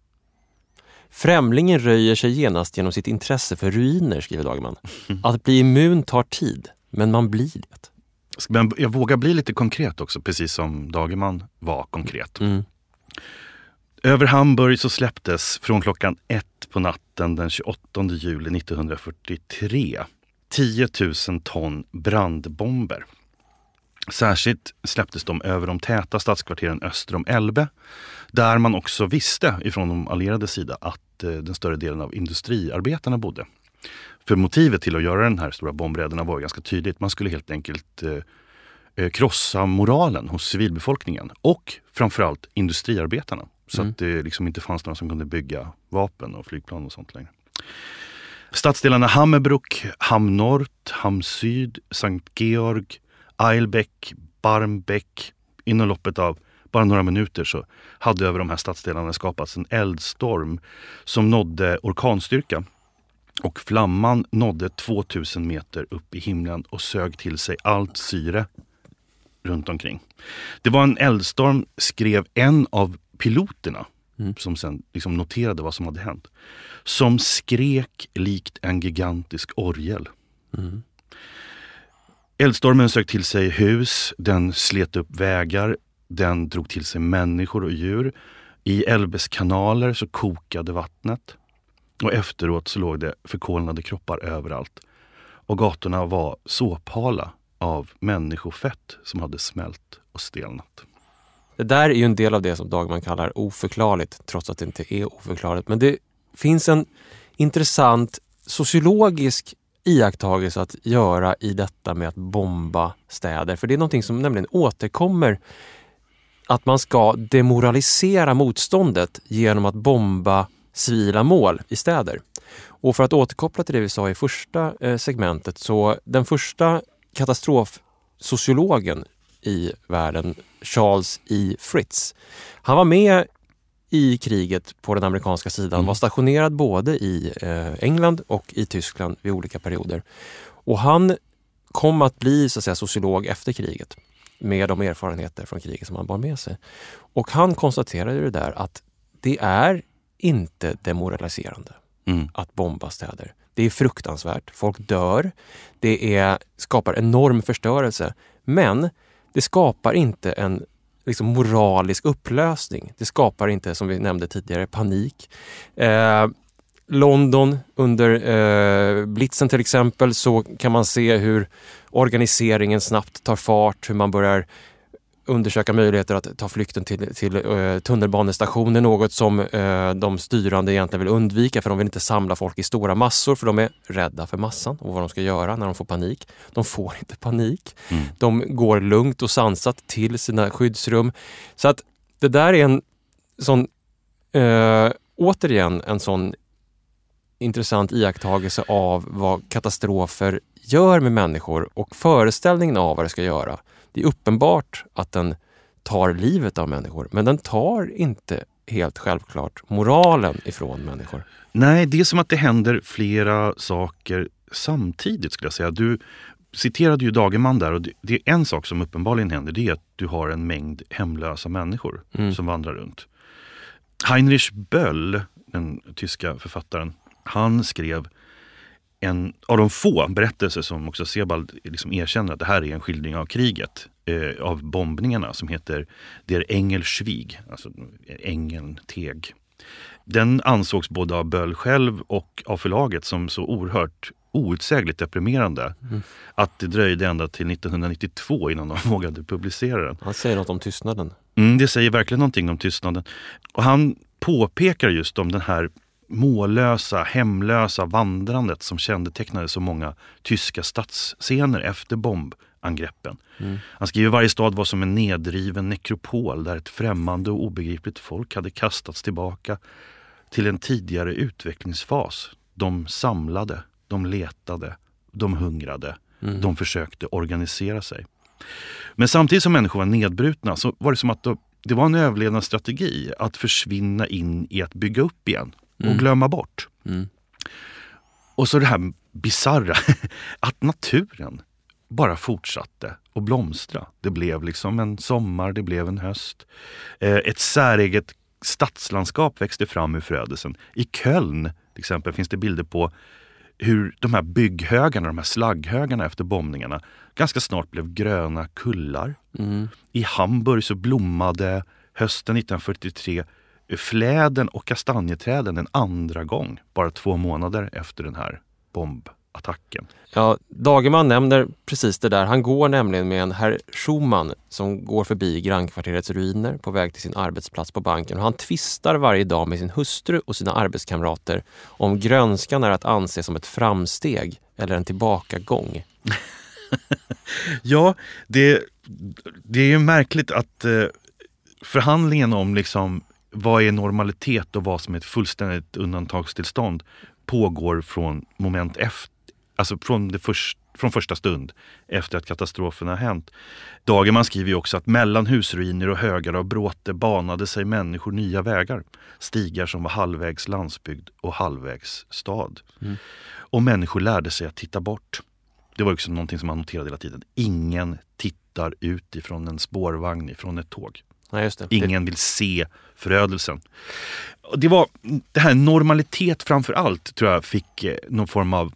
Främlingen röjer sig genast genom sitt intresse för ruiner, skriver Dagerman. Att bli immun tar tid, men man blir det. Men jag vågar bli lite konkret också, precis som Dagerman var konkret. Över Hamburg så släpptes från klockan 1 på natten den 28 juli 1943 10 000 ton brandbomber. Särskilt släpptes de över de täta stadskvarteren öster om Elbe, där man också visste ifrån de allierade sida att den större delen av industriarbetarna bodde. För motivet till att göra den här stora bombräderna var ganska tydligt. Man skulle helt enkelt krossa moralen hos civilbefolkningen och framförallt industriarbetarna. Så att det liksom inte fanns några som kunde bygga vapen och flygplan och sånt längre. Stadsdelarna Hammerbruck, Hamm Nord, Hamm Syd, Sankt Georg, Eilbeck, Barmbek, inom loppet av bara några minuter så hade över de här stadsdelarna skapats en eldstorm som nådde orkanstyrka. Och flamman nådde 2000 meter upp i himlen och sög till sig allt syre runt omkring. Det var en eldstorm, skrev en av piloterna som sen liksom noterade vad som hade hänt. Som skrek likt en gigantisk orgel. Mm. Eldstormen sög till sig hus, den slet upp vägar, den drog till sig människor och djur. I Elbes kanaler så kokade vattnet. Och efteråt så låg det förkolnade kroppar överallt. Och gatorna var såphala av människofett som hade smält och stelnat. Det där är ju en del av det som Dagman kallar oförklarligt, trots att det inte är oförklarligt. Men det finns en intressant sociologisk iakttagelse att göra i detta med att bomba städer. För det är någonting som nämligen återkommer, att man ska demoralisera motståndet genom att bomba civila mål i städer. Och för att återkoppla till det vi sa i första segmentet, så den första katastrofsociologen i världen, Charles E. Fritz, han var med i kriget på den amerikanska sidan, var stationerad både i England och i Tyskland vid olika perioder. Och han kom att bli så att säga sociolog efter kriget med de erfarenheter från kriget som han bar med sig. Och han konstaterade ju det där att det är inte demoraliserande att bomba städer. Det är fruktansvärt. Folk dör. Det skapar enorm förstörelse. Men det skapar inte en liksom moralisk upplösning. Det skapar inte, som vi nämnde tidigare, panik. London under blitzen till exempel, så kan man se hur organiseringen snabbt tar fart, hur man börjar undersöka möjligheter att ta flykten till tunnelbanestationer, något som de styrande egentligen vill undvika, för de vill inte samla folk i stora massor, för de är rädda för massan och vad de ska göra när de får panik. De får inte panik. De går lugnt och sansat till sina skyddsrum. Så att det där är en sån återigen en sån intressant iakttagelse av vad katastrofer gör med människor och föreställningen av vad det ska göra. Det är uppenbart att den tar livet av människor, men den tar inte helt självklart moralen ifrån människor. Nej, det är som att det händer flera saker samtidigt, skulle jag säga. Du citerade ju Dagerman där, och det är en sak som uppenbarligen händer, det är att du har en mängd hemlösa människor som vandrar runt. Heinrich Böll, den tyska författaren, han skrev en av de få berättelser som också Sebald liksom erkänner att det här är en skildring av kriget, av bombningarna, som heter Der Engel schwieg, alltså ängeln teg. Den ansågs både av Böll själv och av förlaget som så oerhört outsägligt deprimerande att det dröjde ända till 1992 innan de vågade publicera den. Han säger något om tystnaden. Det säger verkligen någonting om tystnaden. Och han påpekar just om den här mållösa, hemlösa vandrandet som kännetecknade så många tyska stadsscener efter bombangreppen. Han skriver varje stad var som en nedriven nekropol där ett främmande och obegripligt folk hade kastats tillbaka till en tidigare utvecklingsfas. De samlade, de letade, de hungrade, de försökte organisera sig. Men samtidigt som människor var nedbrutna så var det som att det var en överlevnadsstrategi att försvinna in i att bygga upp igen och glömma bort. Och så det här bizarra att naturen bara fortsatte att blomstra. Det blev liksom en sommar, det blev en höst. Ett säreget stadslandskap växte fram ur förödelsen. I Köln till exempel finns det bilder på hur de här bygghögarna, de här slagghögarna efter bombningarna ganska snart blev gröna kullar. I Hamburg så blommade hösten 1943 fläden och kastanjeträden en andra gång, bara 2 månader efter den här bombattacken. Ja, Dagerman nämner precis det där. Han går nämligen med en herr Schumann som går förbi grannkvarterets ruiner på väg till sin arbetsplats på banken. Och han tvistar varje dag med sin hustru och sina arbetskamrater om grönskan är att anse som ett framsteg eller en tillbakagång. Ja, det är ju märkligt att förhandlingen om liksom vad är normalitet och vad som är ett fullständigt undantagstillstånd pågår från moment F, Alltså från första stund efter att katastrofen har hänt. Dagerman skriver ju också att mellan husruiner och högar av bråte banade sig människor nya vägar. Stigar som var halvvägs landsbygd och halvvägs stad. Och människor lärde sig att titta bort. Det var också någonting som man noterade hela tiden. Ingen tittar ut ifrån en spårvagn, ifrån ett tåg. Ja, just det. Ingen vill se förödelsen. Det här normalitet framför allt tror jag fick någon form av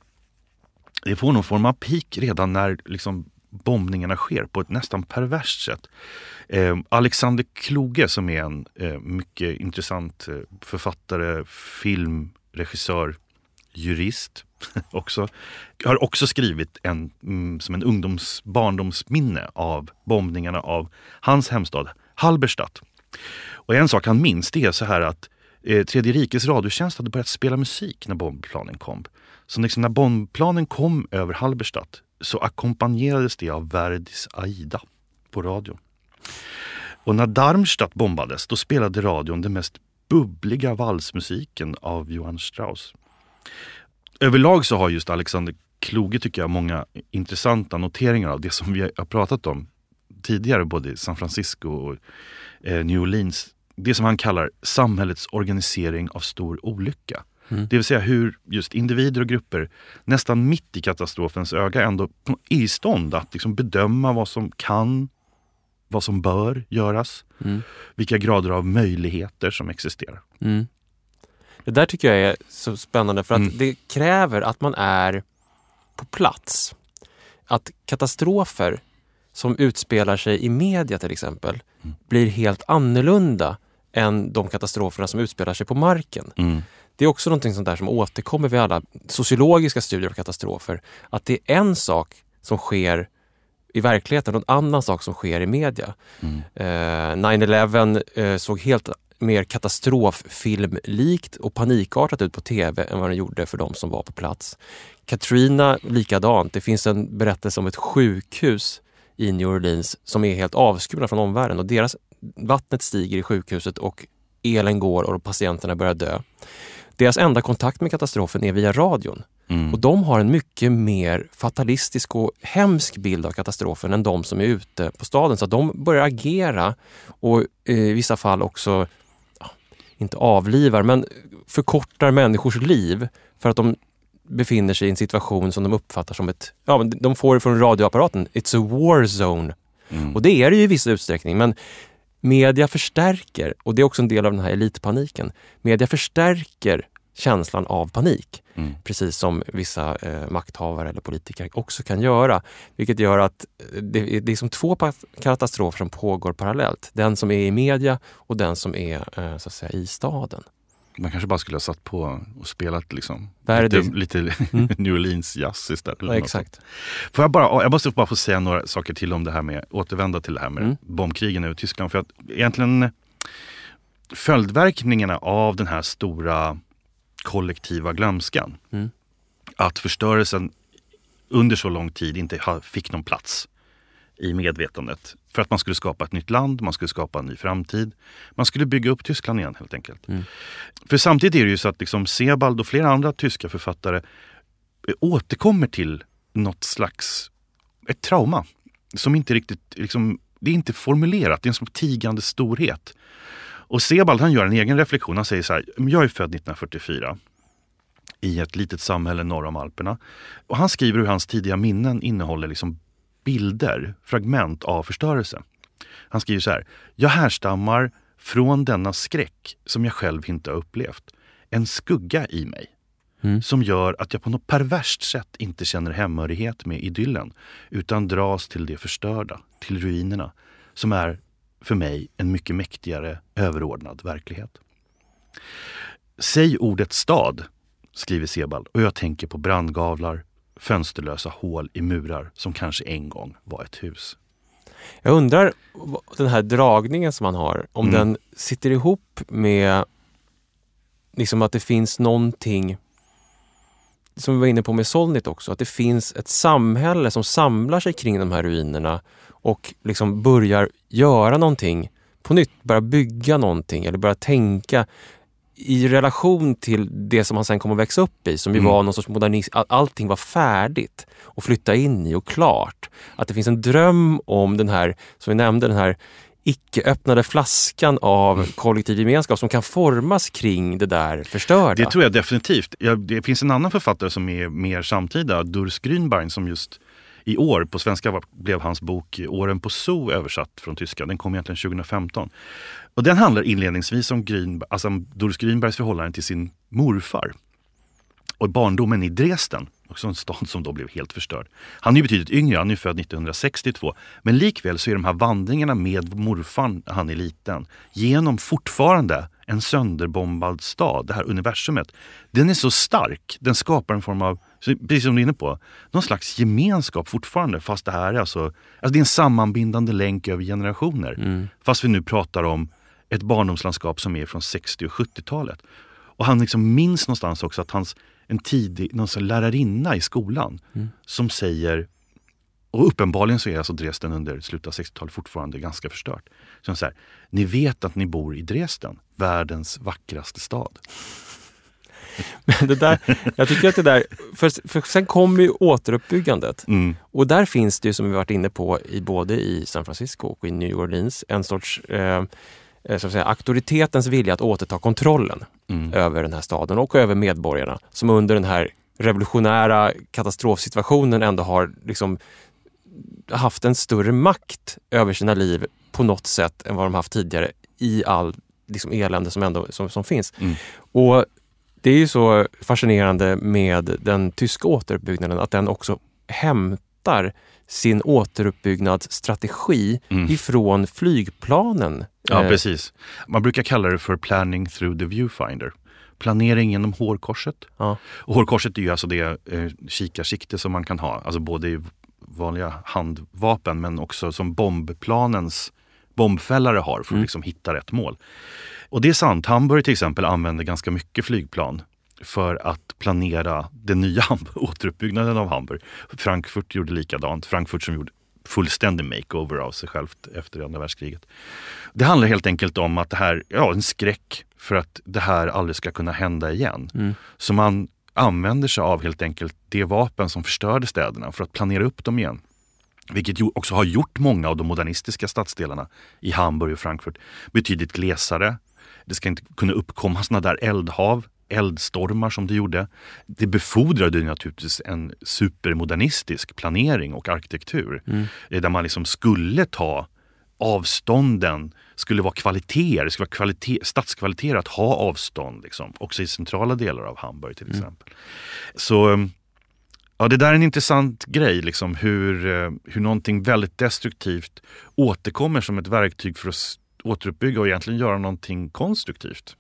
peak redan när liksom bombningarna sker på ett nästan perverst sätt. Alexander Kluge som är en mycket intressant författare, filmregissör, jurist också, har också skrivit som en barndomsminne av bombningarna av hans hemstad Halberstadt. Och en sak han minns, det är så här att Tredje rikes radiotjänst hade börjat spela musik när bombplanen kom. Så liksom när bombplanen kom över Halberstadt så ackompanjerades det av Verdis Aida på radio. Och när Darmstadt bombades, då spelade radion den mest bubbliga valsmusiken av Johann Strauss. Överlag så har just Alexander Kluge, tycker jag, många intressanta noteringar av det som vi har pratat om tidigare, både i San Francisco och New Orleans. Det som han kallar samhällets organisering av stor olycka. Det vill säga hur just individer och grupper nästan mitt i katastrofens öga ändå är i stånd att liksom bedöma vad som kan, vad som bör göras, vilka grader av möjligheter som existerar. Det där tycker jag är så spännande för att det kräver att man är på plats. Att katastrofer som utspelar sig i media till exempel blir helt annorlunda än de katastroferna som utspelar sig på marken. Det är också någonting sånt där som återkommer vid alla sociologiska studier av katastrofer. Att det är en sak som sker i verkligheten och en annan sak som sker i media. 9/11 såg helt mer katastroffilmlikt och panikartat ut på tv än vad den gjorde för de som var på plats. Katrina likadant. Det finns en berättelse om ett sjukhus i New Orleans som är helt avskurna från omvärlden och vattnet stiger i sjukhuset och elen går och patienterna börjar dö. Deras enda kontakt med katastrofen är via radion. Och de har en mycket mer fatalistisk och hemsk bild av katastrofen än de som är ute på staden. Så att de börjar agera och i vissa fall också, inte avlivar, men förkortar människors liv för att de befinner sig i en situation som de uppfattar som de får det från radioapparaten. It's a war zone. Och det är det ju i viss utsträckning, men media förstärker, och det är också en del av den här elitpaniken, media förstärker känslan av panik. Precis som vissa makthavare eller politiker också kan göra. Vilket gör att det är som två katastrofer som pågår parallellt. Den som är i media och den som är så att säga i staden. Man kanske bara skulle ha satt på och spelat liksom lite New Orleans jazz istället. Ja, exakt. Jag måste bara få säga några saker till om det här med, återvända till det här med bombkrigen över Tyskland. För att egentligen följdverkningarna av den här stora kollektiva glömskan, att förstörelsen under så lång tid inte fick någon plats i medvetandet. För att man skulle skapa ett nytt land, man skulle skapa en ny framtid. Man skulle bygga upp Tyskland igen helt enkelt. För samtidigt är det ju så att liksom Sebald och flera andra tyska författare återkommer till något slags ett trauma som inte riktigt, liksom, det är inte formulerat, det är en som tigande storhet. Och Sebald, han gör en egen reflektion, han säger så här: jag är född 1944 i ett litet samhälle norr om Alperna. Och han skriver hur hans tidiga minnen innehåller liksom bilder, fragment av förstörelse. Han skriver så här: jag härstammar från denna skräck som jag själv inte har upplevt. En skugga i mig som gör att jag på något perverst sätt inte känner hemmahörighet med idyllen utan dras till det förstörda, till ruinerna, som är för mig en mycket mäktigare överordnad verklighet. Säg ordet stad, skriver Sebald, och jag tänker på brandgavlar, fönsterlösa hål i murar som kanske en gång var ett hus. Jag undrar, den här dragningen som man har, om den sitter ihop med liksom att det finns någonting som vi var inne på med Solnit också, att det finns ett samhälle som samlar sig kring de här ruinerna och liksom börjar göra någonting på nytt, börjar bygga någonting eller börjar tänka i relation till det som han sen kommer att växa upp i, som ju var någon sorts modernism, att allting var färdigt och flytta in i och klart. Att det finns en dröm om den här, som vi nämnde, den här icke-öppnade flaskan av kollektiv gemenskap som kan formas kring det där förstörda. Det tror jag definitivt. Det finns en annan författare som är mer samtida, Durs Grünbein, som just i år, på svenska blev hans bok Åren på Zoo översatt från tyska. Den kom egentligen 2015. Och den handlar inledningsvis om Durs Grünbergs förhållande till sin morfar. Och barndomen i Dresden, också en stad som då blev helt förstörd. Han är ju betydligt yngre, han är född 1962. Men likväl så är de här vandringarna med morfar, han är liten, genom fortfarande en sönderbombad stad, det här universumet. Den är så stark, den skapar en form av, precis som du är inne på, någon slags gemenskap fortfarande. Fast det här är alltså det är en sammanbindande länk över generationer. Fast vi nu pratar om ett barndomslandskap som är från 60- och 70-talet. Och han liksom minns någonstans också att en tidig lärarinna i skolan som säger, och uppenbarligen så är alltså Dresden under slutet av 60-talet fortfarande ganska förstört. Som så här, ni vet att ni bor i Dresden, världens vackraste stad. Men det där, jag tycker att det där, för sen kommer ju återuppbyggandet. Och där finns det ju, som vi varit inne på, både i San Francisco och i New Orleans, en sorts så att säga, auktoritetens vilja att återta kontrollen över den här staden och över medborgarna, som under den här revolutionära katastrofsituationen ändå har liksom haft en större makt över sina liv på något sätt än vad de haft tidigare i all liksom elände som finns. Och det är ju så fascinerande med den tyska återuppbyggnaden att den också hämtar sin återuppbyggnadsstrategi ifrån flygplanen. Ja, precis. Man brukar kalla det för planning through the viewfinder. Planering genom hårkorset. Ja. Och hårkorset är ju alltså det kikarsikte som man kan ha. Alltså både i vanliga handvapen men också som bombplanens bombfällare har för att liksom hitta rätt mål. Och det är sant. Hamburg till exempel använder ganska mycket flygplan för att planera den nya återuppbyggnaden av Hamburg. Frankfurt gjorde likadant. Frankfurt som gjorde fullständig makeover av sig självt efter andra världskriget. Det handlar helt enkelt om att det här, en skräck för att det här aldrig ska kunna hända igen. Så man använder sig av helt enkelt det vapen som förstörde städerna för att planera upp dem igen. Vilket också har gjort många av de modernistiska stadsdelarna i Hamburg och Frankfurt betydligt glesare. Det ska inte kunna uppkomma såna där eldstormar som det gjorde. Det befordrade naturligtvis en supermodernistisk planering och arkitektur. Där man liksom skulle ta avstånden, skulle vara kvaliteter, det skulle vara stadskvaliteter att ha avstånd liksom, också i centrala delar av Hamburg till exempel. Så det där är en intressant grej liksom, hur någonting väldigt destruktivt återkommer som ett verktyg för att återuppbygga och egentligen göra någonting konstruktivt.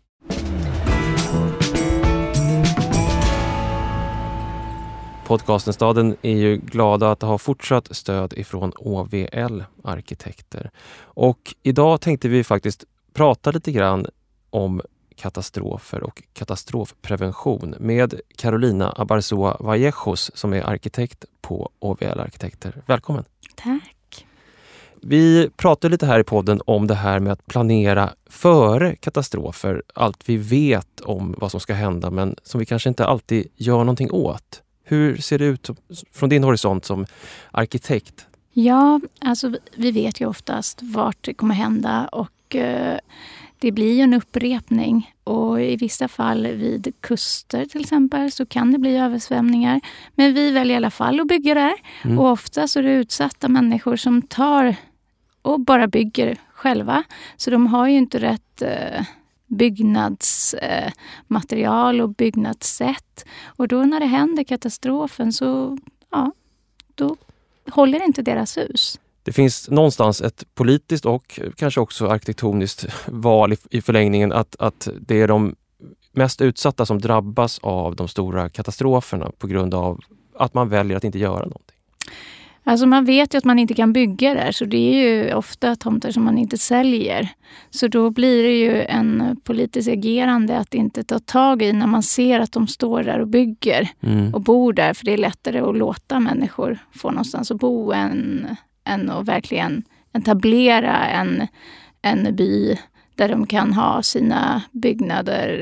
Podcasten Staden är ju glada att ha fortsatt stöd ifrån OVL Arkitekter. Och idag tänkte vi faktiskt prata lite grann om katastrofer och katastrofprevention med Carolina Abarzoa Vallejos som är arkitekt på OVL Arkitekter. Välkommen! Tack! Vi pratade lite här i podden om det här med att planera före katastrofer. Allt vi vet om vad som ska hända men som vi kanske inte alltid gör någonting åt. Hur ser det ut från din horisont som arkitekt? Ja, alltså vi vet ju oftast vart det kommer hända och det blir ju en upprepning. Och i vissa fall vid kuster till exempel så kan det bli översvämningar. Men vi väljer i alla fall att bygga där. Och ofta så är det utsatta människor som tar och bara bygger själva. Så de har ju inte rätt byggnadsmaterial och byggnadssätt. Och då när det händer katastrofen så då håller inte deras hus. Det finns någonstans ett politiskt och kanske också arkitektoniskt val i förlängningen att det är de mest utsatta som drabbas av de stora katastroferna på grund av att man väljer att inte göra någonting. Alltså man vet ju att man inte kan bygga där så det är ju ofta tomter som man inte säljer. Så då blir det ju en politisk agerande att inte ta tag i när man ser att de står där och bygger och bor där. För det är lättare att låta människor få någonstans att bo än att verkligen etablera en by där de kan ha sina byggnader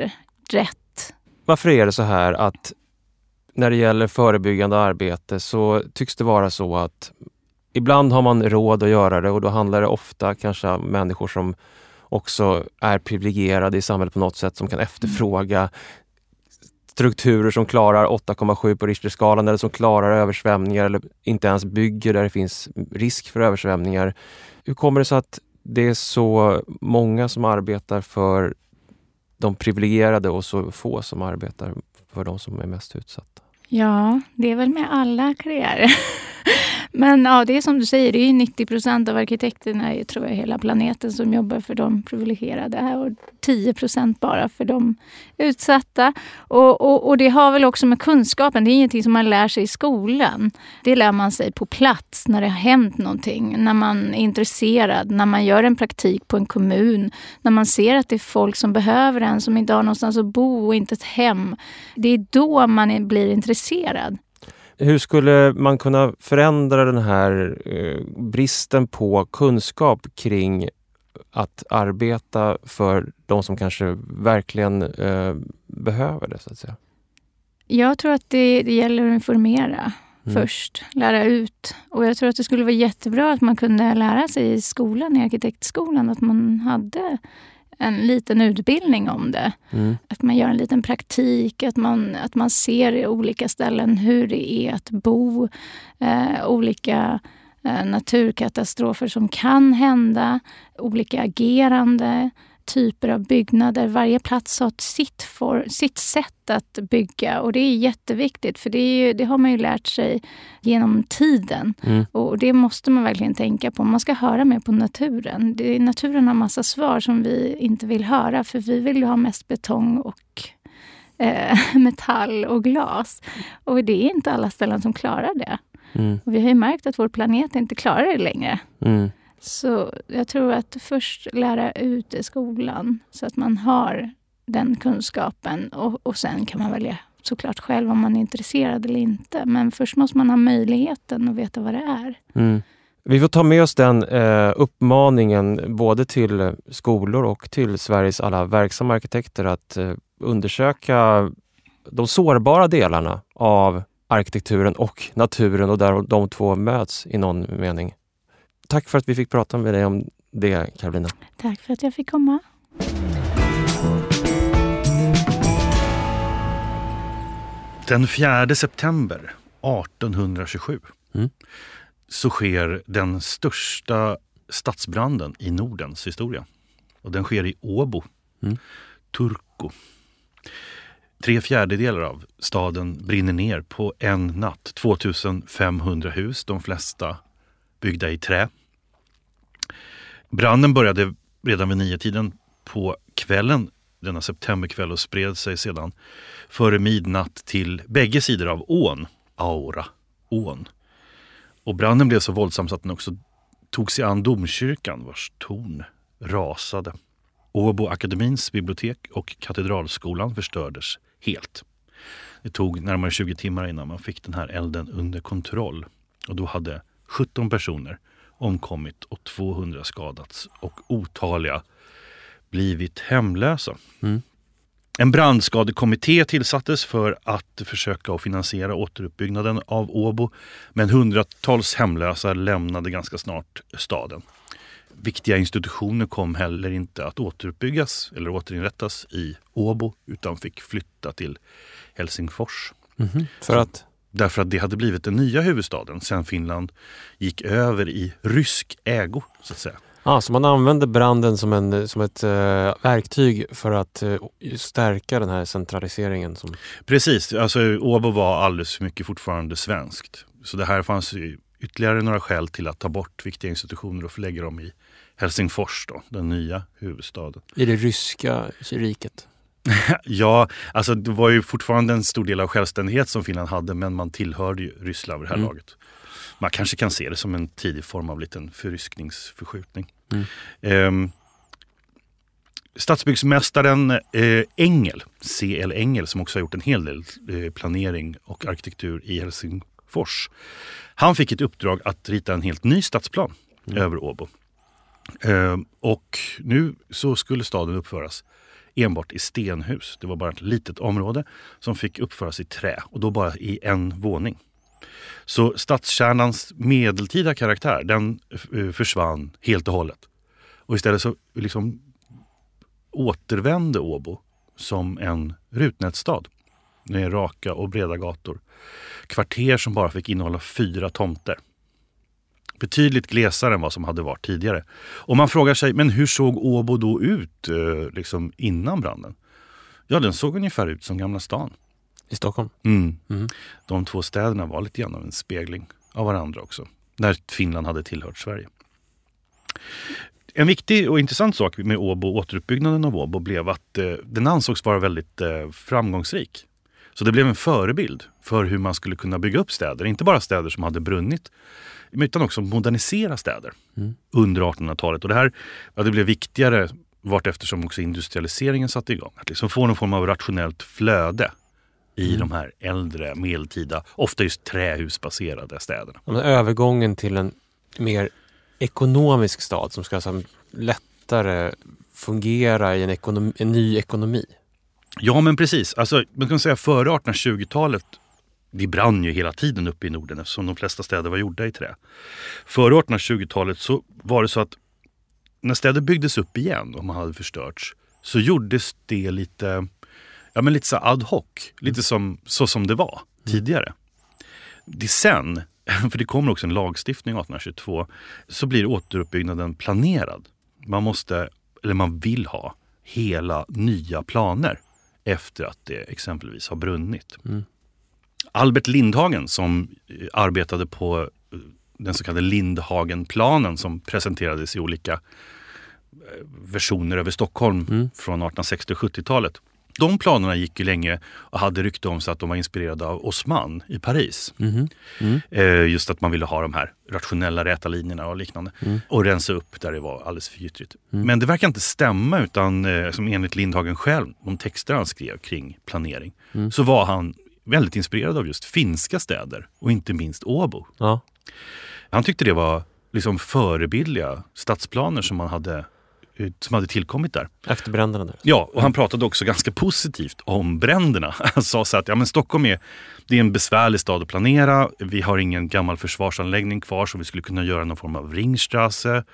rätt. Varför är det så här att när det gäller förebyggande arbete så tycks det vara så att ibland har man råd att göra det och då handlar det ofta kanske om människor som också är privilegierade i samhället på något sätt, som kan efterfråga strukturer som klarar 8,7 på Richterskalan eller som klarar översvämningar eller inte ens bygger där det finns risk för översvämningar. Hur kommer det sig att det är så många som arbetar för de privilegierade och så få som arbetar för de som är mest utsatta? Ja, det är väl med alla karriärer. Men ja, det är som du säger, det är 90% av arkitekterna i, tror jag, hela planeten som jobbar för de privilegierade och 10% bara för de utsatta. Och det har väl också med kunskapen, det är ingenting som man lär sig i skolan. Det lär man sig på plats när det har hänt någonting, när man är intresserad, när man gör en praktik på en kommun, när man ser att det är folk som behöver en, som inte har någonstans att bo och inte ett hem. Det är då man blir intresserad. Hur skulle man kunna förändra den här bristen på kunskap kring att arbeta för de som kanske verkligen behöver det, så att säga? Jag tror att det gäller att informera först, lära ut. Och jag tror att det skulle vara jättebra att man kunde lära sig i skolan, i arkitektskolan, att man hade en liten utbildning om det. Att man gör en liten praktik, att man ser i olika ställen hur det är att bo, olika naturkatastrofer som kan hända, olika agerande, typer av byggnader. Varje plats har sitt sätt att bygga och det är jätteviktigt, för det har man ju lärt sig genom tiden. Och det måste man verkligen tänka på. Man ska höra mer på naturen. Naturen har massa svar som vi inte vill höra, för vi vill ju ha mest betong och metall och glas. Och det är inte alla ställen som klarar det. Och vi har ju märkt att vår planet inte klarar det längre. Så jag tror att först lära ut i skolan så att man har den kunskapen. Och sen kan man välja såklart själv om man är intresserad eller inte. Men först måste man ha möjligheten att veta vad det är. Vi får ta med oss den uppmaningen både till skolor och till Sveriges alla verksamma arkitekter att undersöka de sårbara delarna av arkitekturen och naturen och där de två möts i någon mening. Tack för att vi fick prata med dig om det, Karolina. Tack för att jag fick komma. Den 4 september 1827 så sker den största stadsbranden i Nordens historia. Och den sker i Åbo, Turku. 3/4 av staden brinner ner på en natt. 2500 hus, de flesta byggda i trä. Branden började redan vid 9-tiden på kvällen, denna septemberkväll, och spred sig sedan före midnatt till bägge sidor av ån, Aura-ån. Och branden blev så våldsam så att den också tog sig an domkyrkan, vars torn rasade. Åbo akademins bibliotek och katedralskolan förstördes helt. Det tog närmare 20 timmar innan man fick den här elden under kontroll. Och då hade 17 personer omkommit och 200 skadats och otaliga blivit hemlösa. En brandskadekommitté tillsattes för att försöka finansiera återuppbyggnaden av Åbo, men hundratals hemlösa lämnade ganska snart staden. Viktiga institutioner kom heller inte att återuppbyggas eller återinrättas i Åbo utan fick flytta till Helsingfors. För att? Därför att det hade blivit den nya huvudstaden sen Finland gick över i rysk ägo, så att säga. Så man använde branden som ett verktyg för att stärka den här centraliseringen? Precis, alltså Åbo var alldeles för mycket fortfarande svenskt. Så det här fanns ytterligare några skäl till att ta bort viktiga institutioner och förlägga dem i Helsingfors då, den nya huvudstaden. I det ryska riket? Ja, alltså det var ju fortfarande en stor del av självständighet som Finland hade, men man tillhörde ju Ryssland vid det här laget. Man kanske kan se det som en tidig form av liten förryskningsförskjutning. Stadsbyggsmästaren Engel, C.L. Engel, som också har gjort en hel del planering och arkitektur i Helsingfors. Han fick ett uppdrag att rita en helt ny stadsplan över Åbo. Och nu så skulle staden uppföras enbart i stenhus. Det var bara ett litet område som fick uppföras i trä och då bara i en våning. Så stadskärnans medeltida karaktär, den försvann helt och hållet. Och istället så liksom återvände Åbo som en rutnätstad med raka och breda gator. Kvarter som bara fick innehålla 4 tomter. Betydligt glesare än vad som hade varit tidigare. Och man frågar sig, men hur såg Åbo då ut liksom innan branden? Ja, den såg ungefär ut som Gamla stan. I Stockholm? De 2 städerna var lite grann av en spegling av varandra också. När Finland hade tillhört Sverige. En viktig och intressant sak med Åbo, återuppbyggnaden av Åbo, blev att den ansågs vara väldigt framgångsrik. Så det blev en förebild för hur man skulle kunna bygga upp städer. Inte bara städer som hade brunnit, utan också modernisera städer under 1800-talet. Och det här, det blev viktigare vart eftersom också industrialiseringen satte igång. Att liksom få någon form av rationellt flöde i de här äldre, medeltida, ofta just trähusbaserade städerna. Ja, övergången till en mer ekonomisk stad som ska så lättare fungera i en ny ekonomi. Ja, men precis. Alltså, man kan säga före 1820-talet, det brann ju hela tiden uppe i Norden eftersom de flesta städer var gjorda i trä. Före 1820-talet så var det så att när städer byggdes upp igen och man hade förstörts så gjordes det lite så ad hoc. Lite som det var tidigare. Det sen, för det kommer också en lagstiftning 1822, så blir återuppbyggnaden planerad. Man vill ha hela nya planer efter att det exempelvis har brunnit. Albert Lindhagen som arbetade på den så kallade Lindhagenplanen som presenterades i olika versioner över Stockholm från 1860- och 70-talet. De planerna gick ju länge och hade rykte om sig att de var inspirerade av Haussmann i Paris. Just att man ville ha de här rationella räta linjerna och liknande. Och rensa upp där det var alldeles för gyttrigt. Men det verkar inte stämma utan som enligt Lindhagen själv, de texter han skrev kring planering, så var han väldigt inspirerad av just finska städer och inte minst Åbo. Ja. Han tyckte det var liksom förebildliga stadsplaner som hade tillkommit där. Efter bränderna där. Ja, och han pratade också ganska positivt om bränderna. Han sa så att Stockholm är en besvärlig stad att planera. Vi har ingen gammal försvarsanläggning kvar så vi skulle kunna göra någon form av ringstrasse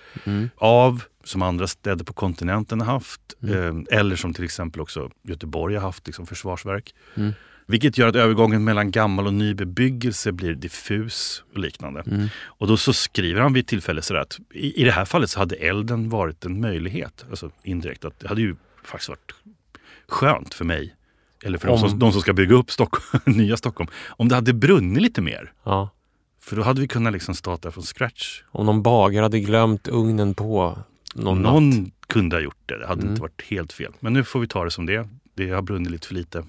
som andra städer på kontinenten har haft. Eller som till exempel också Göteborg har haft liksom försvarsverk. Vilket gör att övergången mellan gammal och ny bebyggelse blir diffus och liknande. Och då så skriver han vid tillfälle så att i det här fallet så hade elden varit en möjlighet. Alltså indirekt. Att det hade ju faktiskt varit skönt för mig. Eller för de som ska bygga upp nya Stockholm. Om det hade brunnit lite mer. Ja. För då hade vi kunnat liksom starta från scratch. Om någon bagare hade glömt ugnen på någon kunde ha gjort det. Det hade inte varit helt fel. Men nu får vi ta det som det. Det har brunnit lite för lite.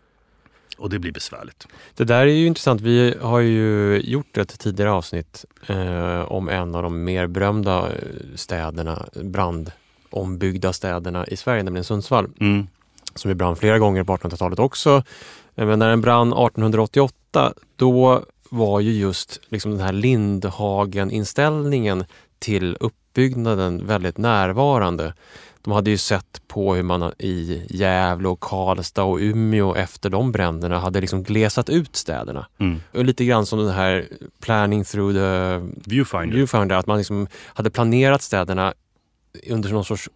Och det blir besvärligt. Det där är ju intressant. Vi har ju gjort ett tidigare avsnitt om en av de mer berömda städerna, brandombyggda städerna i Sverige, nämligen Sundsvall. Som ju brann flera gånger på 1800-talet också. Men när den brann 1888, då var ju just liksom den här Lindhagen-inställningen till uppbyggnaden väldigt närvarande. De hade ju sett på hur man i Gävle och Karlstad och Umeå efter de bränderna hade liksom glesat ut städerna. Och lite grann som den här planning through the viewfinder, att man liksom hade planerat städerna under någon sorts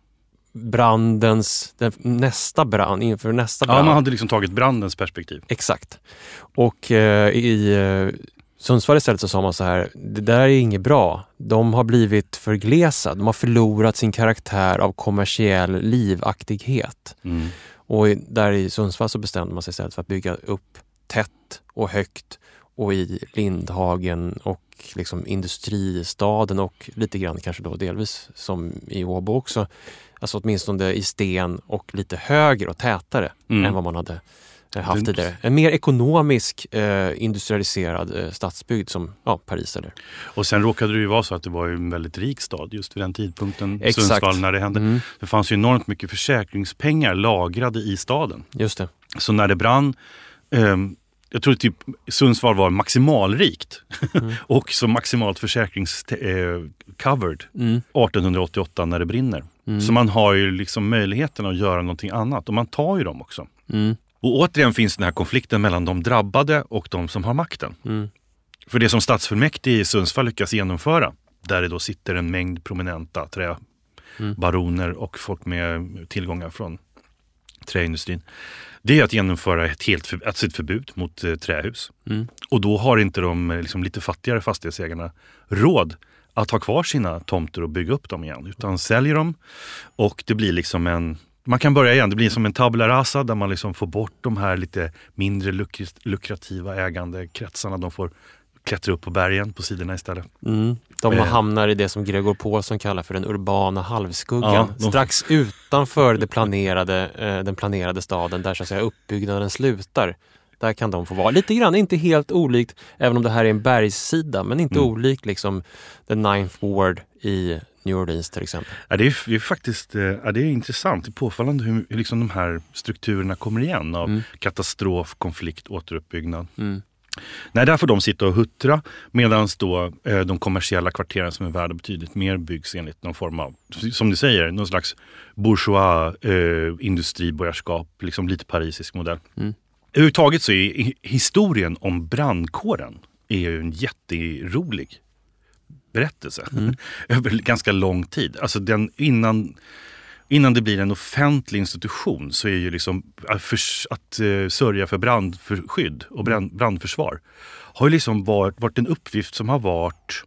inför nästa brand. Ja, man hade liksom tagit brandens perspektiv. Exakt. Och i Sundsvall istället så sa man så här, det där är inget bra. De har blivit förglesade. De har förlorat sin karaktär av kommersiell livaktighet. Och där i Sundsvall så bestämde man sig istället för att bygga upp tätt och högt och i Lindhagen och liksom industristaden och lite grann kanske då delvis som i Åbo också. Alltså åtminstone i sten och lite högre och tätare än vad man hade haft tidigare. En mer ekonomisk industrialiserad stadsbygd som Paris eller. Och sen råkade det ju vara så att det var en väldigt rik stad just vid den tidpunkten. Exakt. Sundsvall när det hände. Det fanns ju enormt mycket försäkringspengar lagrade i staden. Just det. Så när det brann jag tror typ Sundsvall var maximalrikt och så maximalt covered 1888 när det brinner. Så man har ju liksom möjligheten att göra någonting annat och man tar ju dem också. Och återigen finns den här konflikten mellan de drabbade och de som har makten. För det som stadsfullmäktige i Sundsvall lyckas genomföra, där det då sitter en mängd prominenta träbaroner och folk med tillgångar från träindustrin, det är att genomföra ett förbud mot trähus. Och då har inte de liksom lite fattigare fastighetsägarna råd att ha kvar sina tomter och bygga upp dem igen, utan säljer dem och det blir liksom man kan börja igen, det blir som en tabula rasa där man liksom får bort de här lite mindre lukrativa ägandekretsarna, de får klättra upp på bergen på sidorna istället. De hamnar i det som Gregor Paulsson kallar för den urbana halvskuggan. Strax utanför den planerade staden där så att säga uppbyggnaden slutar. Där kan de få vara lite grann, inte helt olikt, även om det här är en bergssida, men inte olikt liksom the Ninth Ward i New Orleans till exempel. Ja, det är faktiskt det är intressant. Det är påfallande hur liksom de här strukturerna kommer igen av katastrof, konflikt, återuppbyggnad. Nej, där får de sitta och huttra medan då de kommersiella kvarteren som är värda betydligt mer byggs enligt någon form av, som du säger, någon slags bourgeois industriborgarskap, liksom lite parisisk modell. Överhuvudtaget så är historien om brandkåren är ju en jätterolig berättelse över ganska lång tid. Alltså innan det blir en offentlig institution så är ju liksom att sörja för brandskydd och brandförsvar har ju liksom varit en uppgift som har varit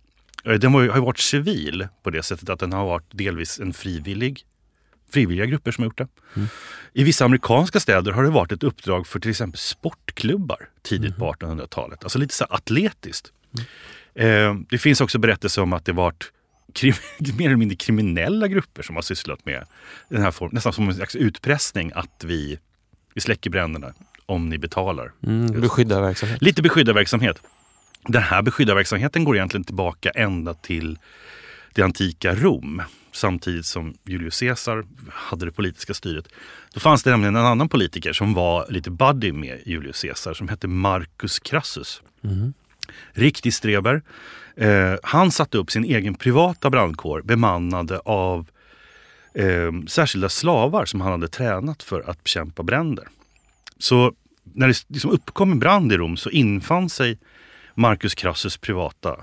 civil på det sättet att den har varit delvis en frivilliga grupper som har gjort det. I vissa amerikanska städer har det varit ett uppdrag för till exempel sportklubbar tidigt på 1800-talet. Alltså lite så atletiskt. Det finns också berättelser om att det varit mer eller mindre kriminella grupper som har sysslat med den här formen, nästan som en slags utpressning att vi släcker bränderna om ni betalar. Beskyddarverksamhet. Lite beskyddarverksamhet. Den här beskyddarverksamheten går egentligen tillbaka ända till det antika Rom. Samtidigt som Julius Caesar hade det politiska styret. Då fanns det nämligen en annan politiker som var lite buddy med Julius Caesar som hette Marcus Crassus. Riktig streber. Han satte upp sin egen privata brandkår bemannade av särskilda slavar som han hade tränat för att bekämpa bränder. Så när det liksom uppkom en brand i Rom så infann sig Marcus Crassus privata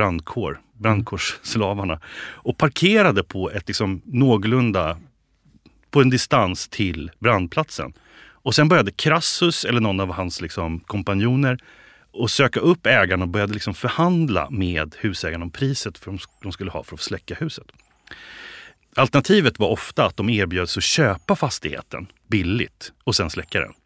brandkårsslavarna och parkerade på ett liksom någorlunda på en distans till brandplatsen. Och sen började Crassus eller någon av hans liksom kompanjoner och söka upp ägarna och började liksom förhandla med husägarna om priset för de skulle ha för att släcka huset. Alternativet var ofta att de erbjöds att köpa fastigheten billigt och sen släcka den.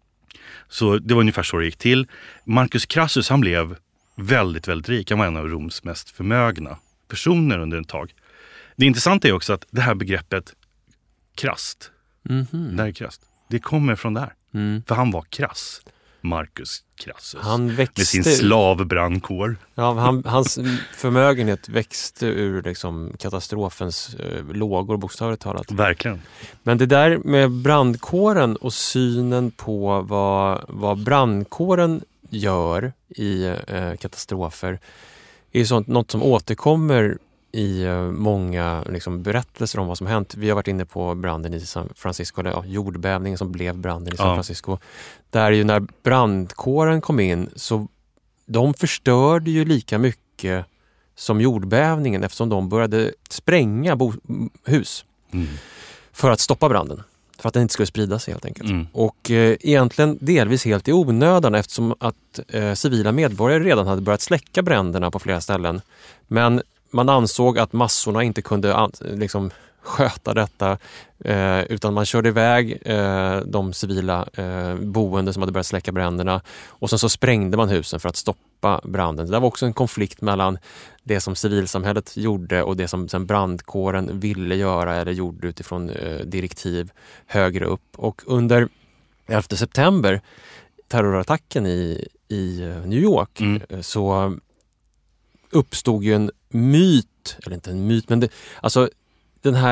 Så det var ungefär så det gick till. Marcus Crassus, han blev väldigt, väldigt rik. Han var en av Roms mest förmögna personer under en tag. Det intressanta är också att det här begreppet krasst, det här är krasst, det kommer från det här. För han var krass. Marcus Crassus. Han växte med sin slavbrandkår. Ja, hans förmögenhet växte ur liksom katastrofens lågor, bokstavligt talat. Verkligen. Men det där med brandkåren och synen på vad brandkåren gör i katastrofer är sånt, något som återkommer i många liksom, berättelser om vad som hänt. Vi har varit inne på branden i San Francisco, eller jordbävningen som blev branden i San Francisco. Där ju när brandkåren kom in så de förstörde ju lika mycket som jordbävningen eftersom de började spränga hus för att stoppa branden. För att den inte skulle sprida sig helt enkelt. Och egentligen delvis helt i onödan eftersom att civila medborgare redan hade börjat släcka bränderna på flera ställen. Men man ansåg att massorna inte kunde liksom sköta detta utan man körde iväg de civila boende som hade börjat släcka bränderna och sen så sprängde man husen för att stoppa branden. Det var också en konflikt mellan det som civilsamhället gjorde och det som sen brandkåren ville göra eller gjorde utifrån direktiv högre upp. Och under 11 september, terrorattacken i New York, så uppstod ju en myt, eller inte en myt, men alltså den här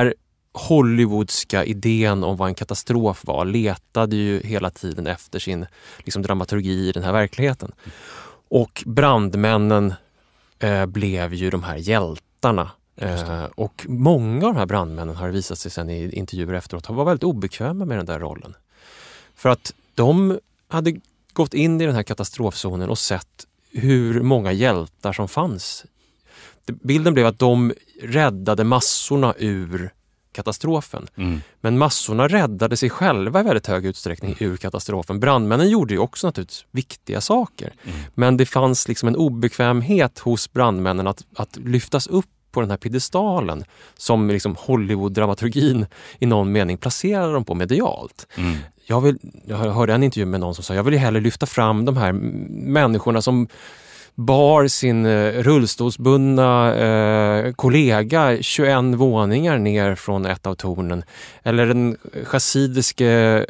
hollywoodska idén om vad en katastrof var letade ju hela tiden efter sin liksom, dramaturgi i den här verkligheten. Och brandmännen blev ju de här hjältarna. Och många av de här brandmännen har visat sig sen i intervjuer efteråt var väldigt obekväma med den där rollen. För att de hade gått in i den här katastrofzonen och sett hur många hjältar som fanns. Bilden blev att de räddade massorna ur katastrofen. Men massorna räddade sig själva i väldigt hög utsträckning ur katastrofen. Brandmännen gjorde ju också naturligtvis viktiga saker. Men det fanns liksom en obekvämhet hos brandmännen att lyftas upp på den här piedestalen som liksom Hollywood-dramaturgin i någon mening placerade dem på medialt. Jag hörde en intervju med någon som sa jag vill ju hellre lyfta fram de här människorna som bar sin rullstolsbundna kollega 21 våningar ner från ett av tornen. Eller den chassidiske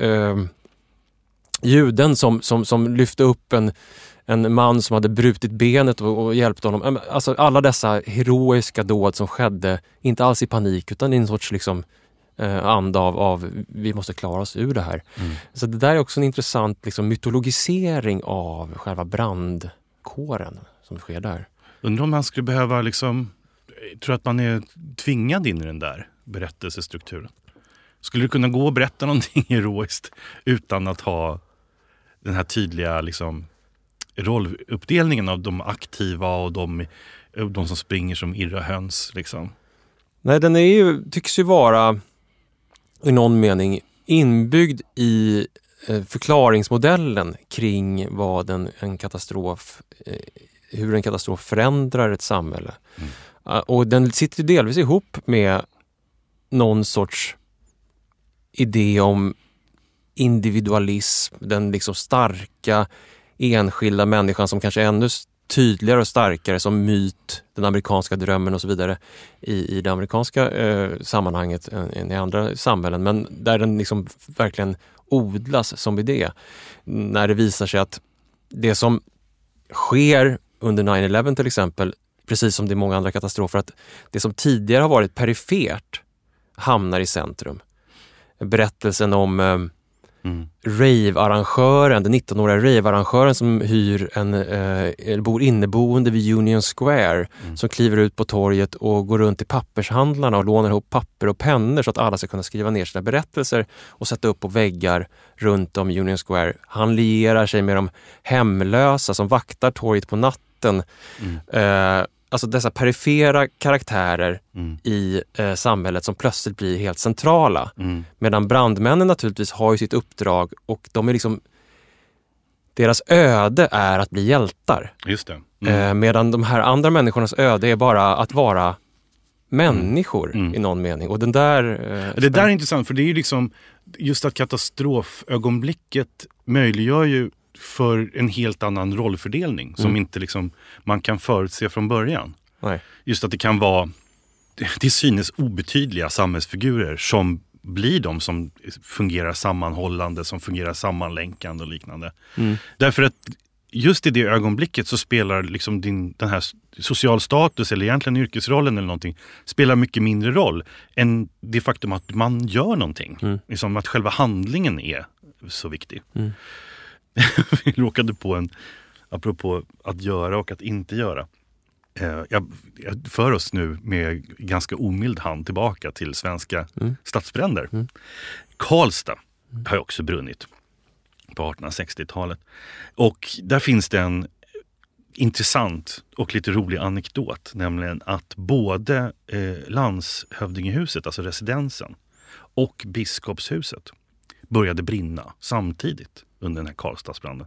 juden som lyfte upp en man som hade brutit benet och hjälpte honom. Alltså alla dessa heroiska dåd som skedde, inte alls i panik utan i en sorts liksom, anda av vi måste klara oss ur det här. Så det där är också en intressant liksom, mytologisering av själva brandkåren som sker där. Undrar om man skulle behöva liksom, tror att man är tvingad in i den där berättelsestrukturen. Skulle du kunna gå och berätta någonting heroiskt utan att ha den här tydliga liksom rolluppdelningen av de aktiva och de som springer som irra höns liksom? Nej, den tycks ju vara i någon mening inbyggd i förklaringsmodellen kring vad en katastrof, hur en katastrof förändrar ett samhälle. Och den sitter delvis ihop med någon sorts idé om individualism, den liksom starka enskilda människan som kanske är ännu tydligare och starkare som myt, den amerikanska drömmen och så vidare i det amerikanska sammanhanget än i andra samhällen, men där den liksom verkligen odlas som idé. När det visar sig att det som sker under 9/11 till exempel, precis som det är många andra katastrofer, att det som tidigare har varit perifert hamnar i centrum. Berättelsen om rave-arrangören, den 19-åriga rave-arrangören som hyr bor inneboende vid Union Square, som kliver ut på torget och går runt i pappershandlarna och lånar ihop papper och pennor så att alla ska kunna skriva ner sina berättelser och sätta upp på väggar runt om Union Square. Han lierar sig med de hemlösa som vaktar torget på natten. Alltså dessa perifera karaktärer i samhället som plötsligt blir helt centrala. Medan brandmännen naturligtvis har ju sitt uppdrag och de är liksom, deras öde är att bli hjältar. Just det. Medan de här andra människornas öde är bara att vara människor i någon mening. Och den där... det där är intressant, för det är ju liksom just att katastrofögonblicket möjliggör ju för en helt annan rollfördelning som inte liksom man kan förutse från början. Nej. Just att det kan vara till synes obetydliga samhällsfigurer som blir de som fungerar sammanhållande, som fungerar sammanlänkande och liknande. Därför att just i det ögonblicket så spelar liksom den här social status eller egentligen yrkesrollen eller någonting spelar mycket mindre roll än det faktum att man gör någonting. Liksom att själva handlingen är så viktig. Vi råkade på apropå att göra och att inte göra. Jag för oss nu med ganska omild hand tillbaka till svenska stadsbränder. Karlstad har ju också brunnit på 1860-talet. Och där finns det en intressant och lite rolig anekdot, nämligen att både landshövdingehuset, alltså residensen, och biskopshuset började brinna samtidigt under den här Karlstadsbranden.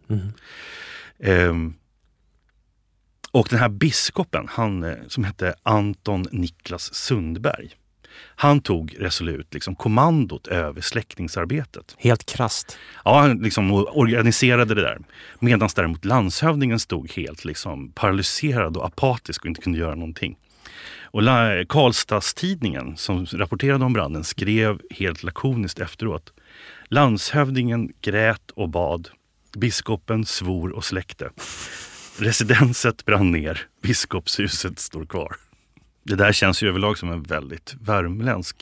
Och den här biskopen, han som hette Anton Niklas Sundberg, han tog resolut liksom kommandot över släckningsarbetet. Helt krasst. Ja, han liksom organiserade det där. Medan däremot landshövdingen stod helt liksom paralyserad och apatisk och inte kunde göra någonting. Och Karlstadstidningen som rapporterade om branden skrev helt lakoniskt efteråt: landshövdingen grät och bad. Biskopen svor och släckte. Residenset brann ner. Biskopshuset står kvar. Det där känns ju överlag som en väldigt värmländsk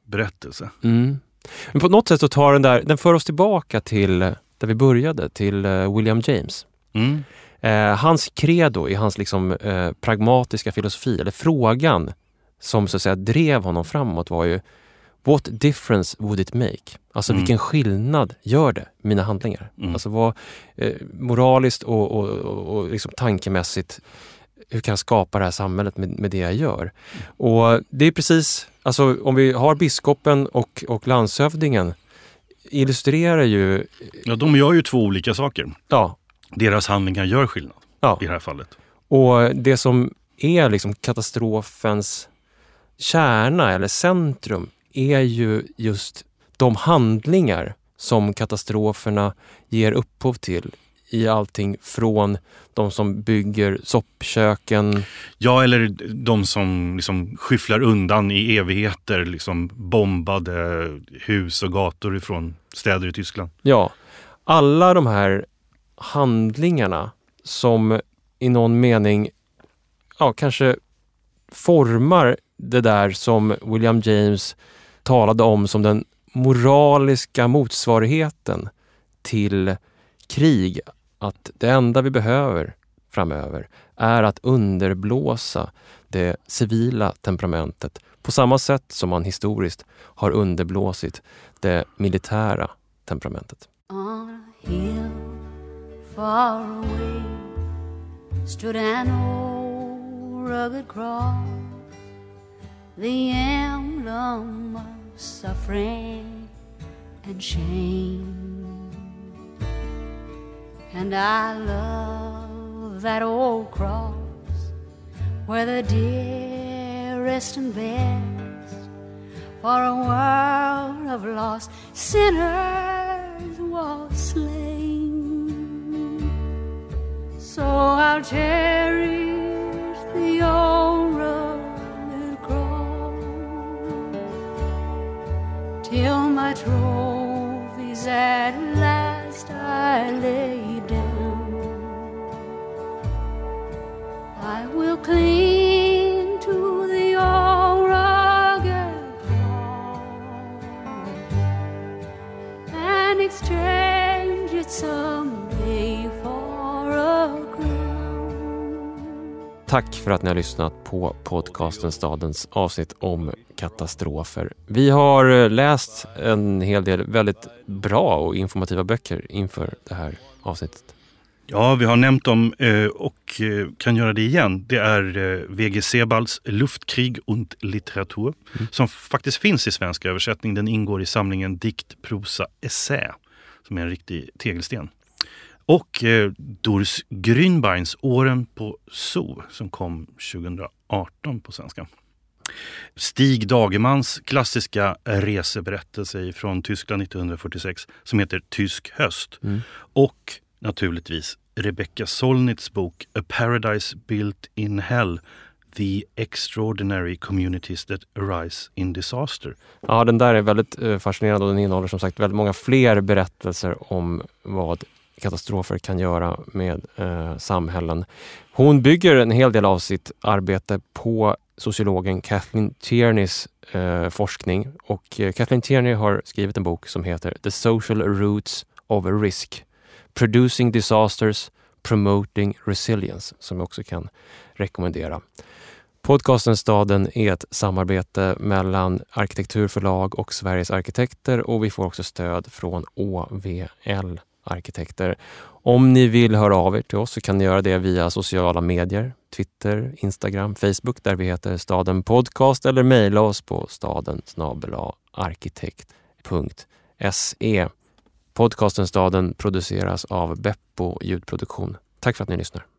berättelse. Men på något sätt så tar den för oss tillbaka till där vi började, till William James. Hans credo i hans liksom, pragmatiska filosofi, eller frågan som så att säga drev honom framåt, var ju: what difference would it make? Alltså vilken skillnad gör det, mina handlingar? Alltså vad moraliskt och liksom tankemässigt, hur kan jag skapa det här samhället med det jag gör? Och det är precis, alltså om vi har biskopen och landshövdingen, illustrerar ju... Ja, de gör ju två olika saker. Ja. Deras handlingar gör skillnad i det här fallet. Och det som är liksom katastrofens kärna eller centrum är ju just de handlingar som katastroferna ger upphov till, i allting från de som bygger soppköken. Ja, eller de som liksom skyfflar undan i evigheter liksom bombade hus och gator ifrån städer i Tyskland. Ja, alla de här handlingarna som i någon mening kanske formar det där som William James talade om som den moraliska motsvarigheten till krig. Att det enda vi behöver framöver är att underblåsa det civila temperamentet på samma sätt som man historiskt har underblåsit det militära temperamentet. On a hill far away stood an old rugged cross, the emblem of suffering and shame. And I love that old cross where the dearest and best for a world of lost sinners was slain. So I'll cherish the old rugged cross till my trophies at last I lay down. I will cling to the old rugged cross and exchange it someday for a crown. Tack för att ni har lyssnat på podcasten Stadens avsnitt om katastrofer. Vi har läst en hel del väldigt bra och informativa böcker inför det här avsnittet. Ja, vi har nämnt dem och kan göra det igen. Det är V.G. Sebalds Luftkrig und Literatur som faktiskt finns i svensk översättning. Den ingår i samlingen Dikt, prosa, essä som är en riktig tegelsten. Och Dors Grünbeins Åren på Zoo som kom 2018 på svenska. Stig Dagermans klassiska reseberättelse från Tyskland 1946 som heter Tysk höst. Och naturligtvis Rebecca Solnits bok A Paradise Built in Hell, The Extraordinary Communities That Arise in Disaster. Ja, den där är väldigt fascinerande och den innehåller som sagt väldigt många fler berättelser om vad katastrofer kan göra med samhällen. Hon bygger en hel del av sitt arbete på sociologen Kathleen Tierneys forskning, och Kathleen Tierney har skrivit en bok som heter The Social Roots of Risk, Producing Disasters, Promoting Resilience, som jag också kan rekommendera. Podcasten Staden är ett samarbete mellan Arkitekturförlag och Sveriges arkitekter, och vi får också stöd från OVL Arkitekter. Om ni vill höra av er till oss så kan ni göra det via sociala medier, Twitter, Instagram, Facebook där vi heter Staden Podcast, eller mejla oss på staden@arkitekt.se. Podcasten Staden produceras av Beppo ljudproduktion. Tack för att ni lyssnar.